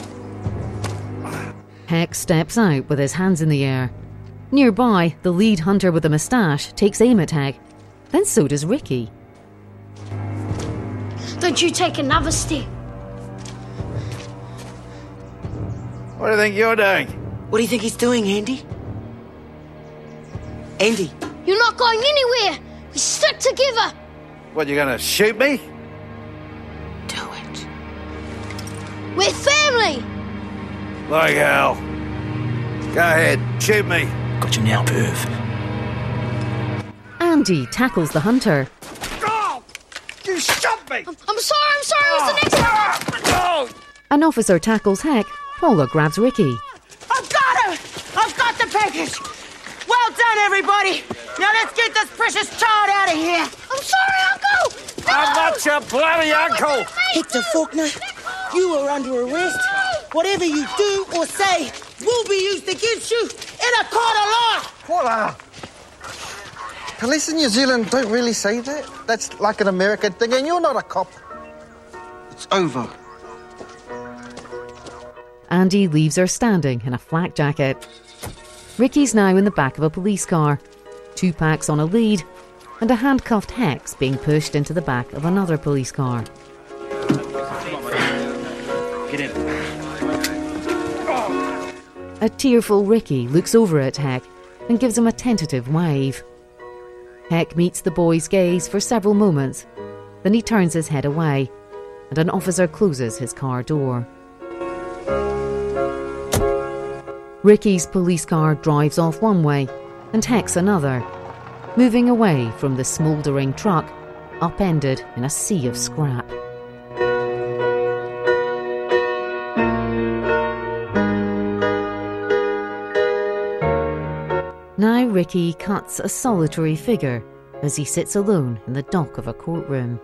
Heck steps out with his hands in the air. Nearby, the lead hunter with the moustache takes aim at Heck. Then so does Ricky. Don't you take another step. What do you think you're doing? What do you think he's doing, Andy? Andy. You're not going anywhere. We stick together. What, you gonna shoot me? Do it. We're family. Like hell. Go ahead, shoot me. Got you now, perv. Andy tackles the hunter. Oh! You shot me! I'm sorry. What's the next one? Oh! An officer tackles Heck. Paula grabs Ricky. I've got him! I've got the package! Well done, everybody! Now let's get this precious child out of here! I'm sorry, Uncle! No! I'm not your bloody uncle! Hector Faulkner, you are under arrest. Whatever you do or say will be used against you in a court of law! Paula! Police in New Zealand don't really say that. That's like an American thing, and you're not a cop. It's over. Andy leaves her standing in a flak jacket. Ricky's now in the back of a police car. Tupac's on a lead. and a handcuffed Hex being pushed into the back of another police car. Get in. A tearful Ricky looks over at Heck and gives him a tentative wave. Heck meets the boy's gaze for several moments, then he turns his head away, and an officer closes his car door. Ricky's police car drives off one way and Heck's another, moving away from the smouldering truck, upended in a sea of scrap. Now Ricky cuts a solitary figure as he sits alone in the dock of a courtroom.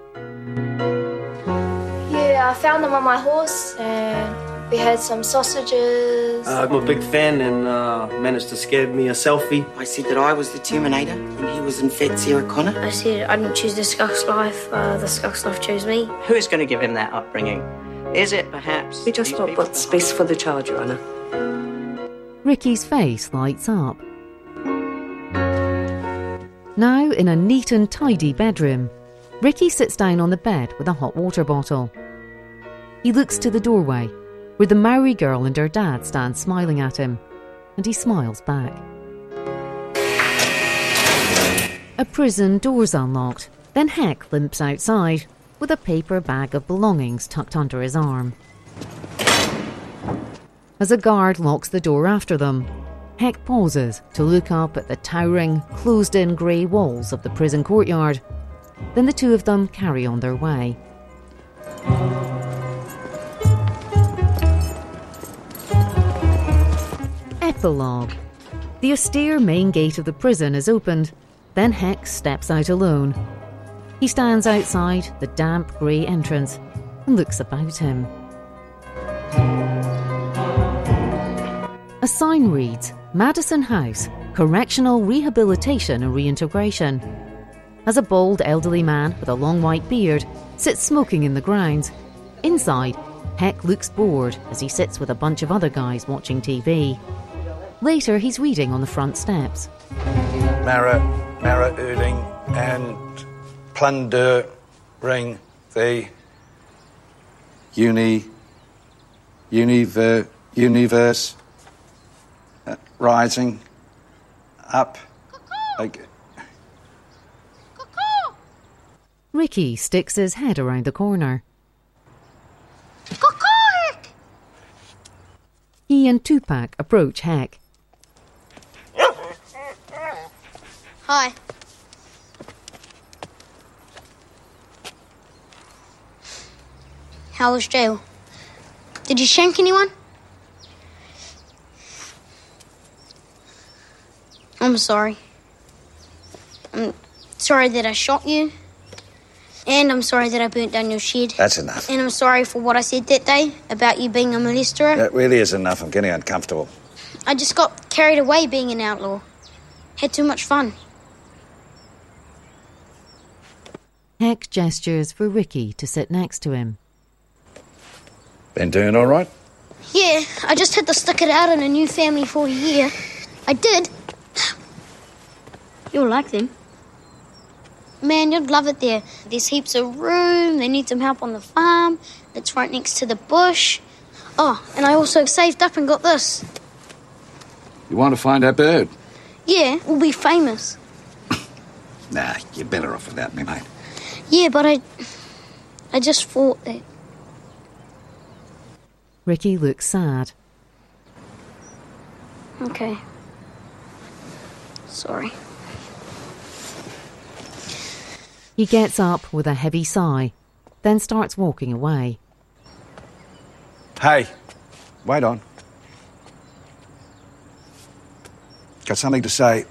Yeah, I found them on my horse and we had some sausages. I'm a big fan and managed to scare me a selfie. I said that I was the Terminator and he was in fact Sarah Connor. I said I didn't choose the Skux life, the Skux life chose me. Who is going to give him that upbringing? Is it perhaps... We just thought what's best for the child, Your Honour. Ricky's face lights up. Now, in a neat and tidy bedroom, Ricky sits down on the bed with a hot water bottle. He looks to the doorway, where the Maori girl and her dad stand smiling at him, and he smiles back. A prison door's unlocked, then Heck limps outside, with a paper bag of belongings tucked under his arm. As a guard locks the door after them, Heck pauses to look up at the towering, closed-in grey walls of the prison courtyard. Then the two of them carry on their way. Epilogue. The austere main gate of the prison is opened, then Heck steps out alone. He stands outside the damp grey entrance and looks about him. A sign reads, Madison House, Correctional Rehabilitation and Reintegration. As a bald elderly man with a long white beard sits smoking in the grounds, inside, Heck looks bored as he sits with a bunch of other guys watching TV. Later, he's reading on the front steps. Mara Uding and plundering the universe rising up. Ricky sticks his head around the corner. He and Tupac approach Heck. Hi. How was jail? Did you shank anyone? I'm sorry. I'm sorry that I shot you. And I'm sorry that I burnt down your shed. That's enough. And I'm sorry for what I said that day about you being a molester. That really is enough. I'm getting uncomfortable. I just got carried away being an outlaw. Had too much fun. Heck gestures for Ricky to sit next to him. Been doing all right? Yeah, I just had to stick it out in a new family for a year. I did. You'll like them. Man, you'd love it there. There's heaps of room. They need some help on the farm. It's right next to the bush. Oh, and I also saved up and got this. You want to find that bird? Yeah, we'll be famous. Nah, you're better off without me, mate. Yeah, but I just thought that... Ricky looks sad. Okay. Sorry. He gets up with a heavy sigh, then starts walking away. Hey, wait on. Got something to say.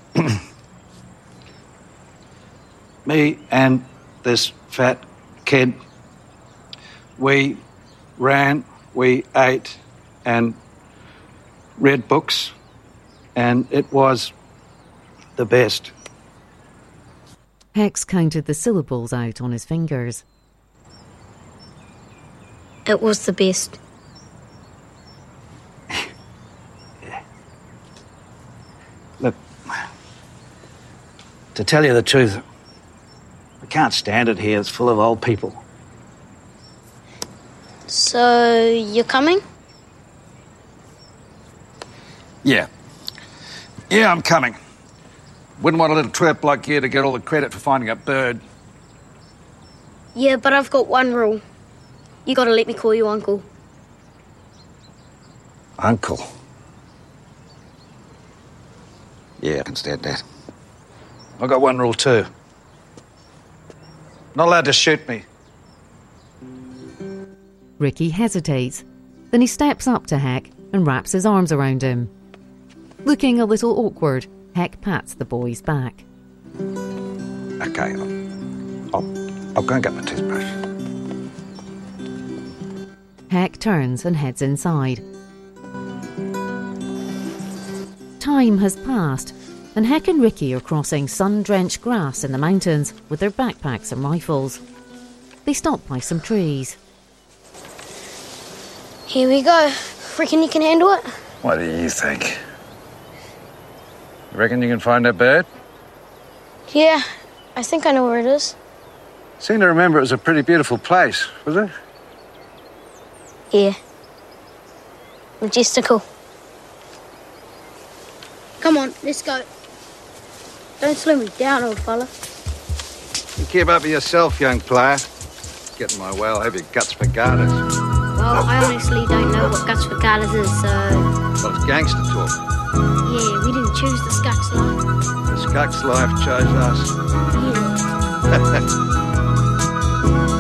Me and this fat kid, we ran, we ate, and read books, and it was the best. Hex counted the syllables out on his fingers. It was the best. Look, to tell you the truth, can't stand it here. It's full of old people. So, you're coming? Yeah. Yeah, I'm coming. Wouldn't want a little twerp like you to get all the credit for finding a bird. Yeah, but I've got one rule. You gotta let me call you Uncle. Uncle? Yeah, I can stand that. I've got one rule too. Not allowed to shoot me. Ricky hesitates. Then he steps up to Heck and wraps his arms around him. Looking a little awkward, Heck pats the boy's back. Okay, I'll go and get my toothbrush. Heck turns and heads inside. Time has passed, and Heck and Ricky are crossing sun-drenched grass in the mountains with their backpacks and rifles. They stop by some trees. Here we go. Reckon you can handle it? What do you think? You reckon you can find that bird? Yeah, I think I know where it is. Seem to remember it was a pretty beautiful place, was it? Yeah. Majestical. Come on, let's go. Don't slow me down, old fella. You keep up with yourself, young player. Get in my way, I'll have your guts for garters. Well, I honestly don't know what guts for garters is, so... Well, it's gangster talk. Yeah, we didn't choose the Skux life. The Skux life chose us. Yeah.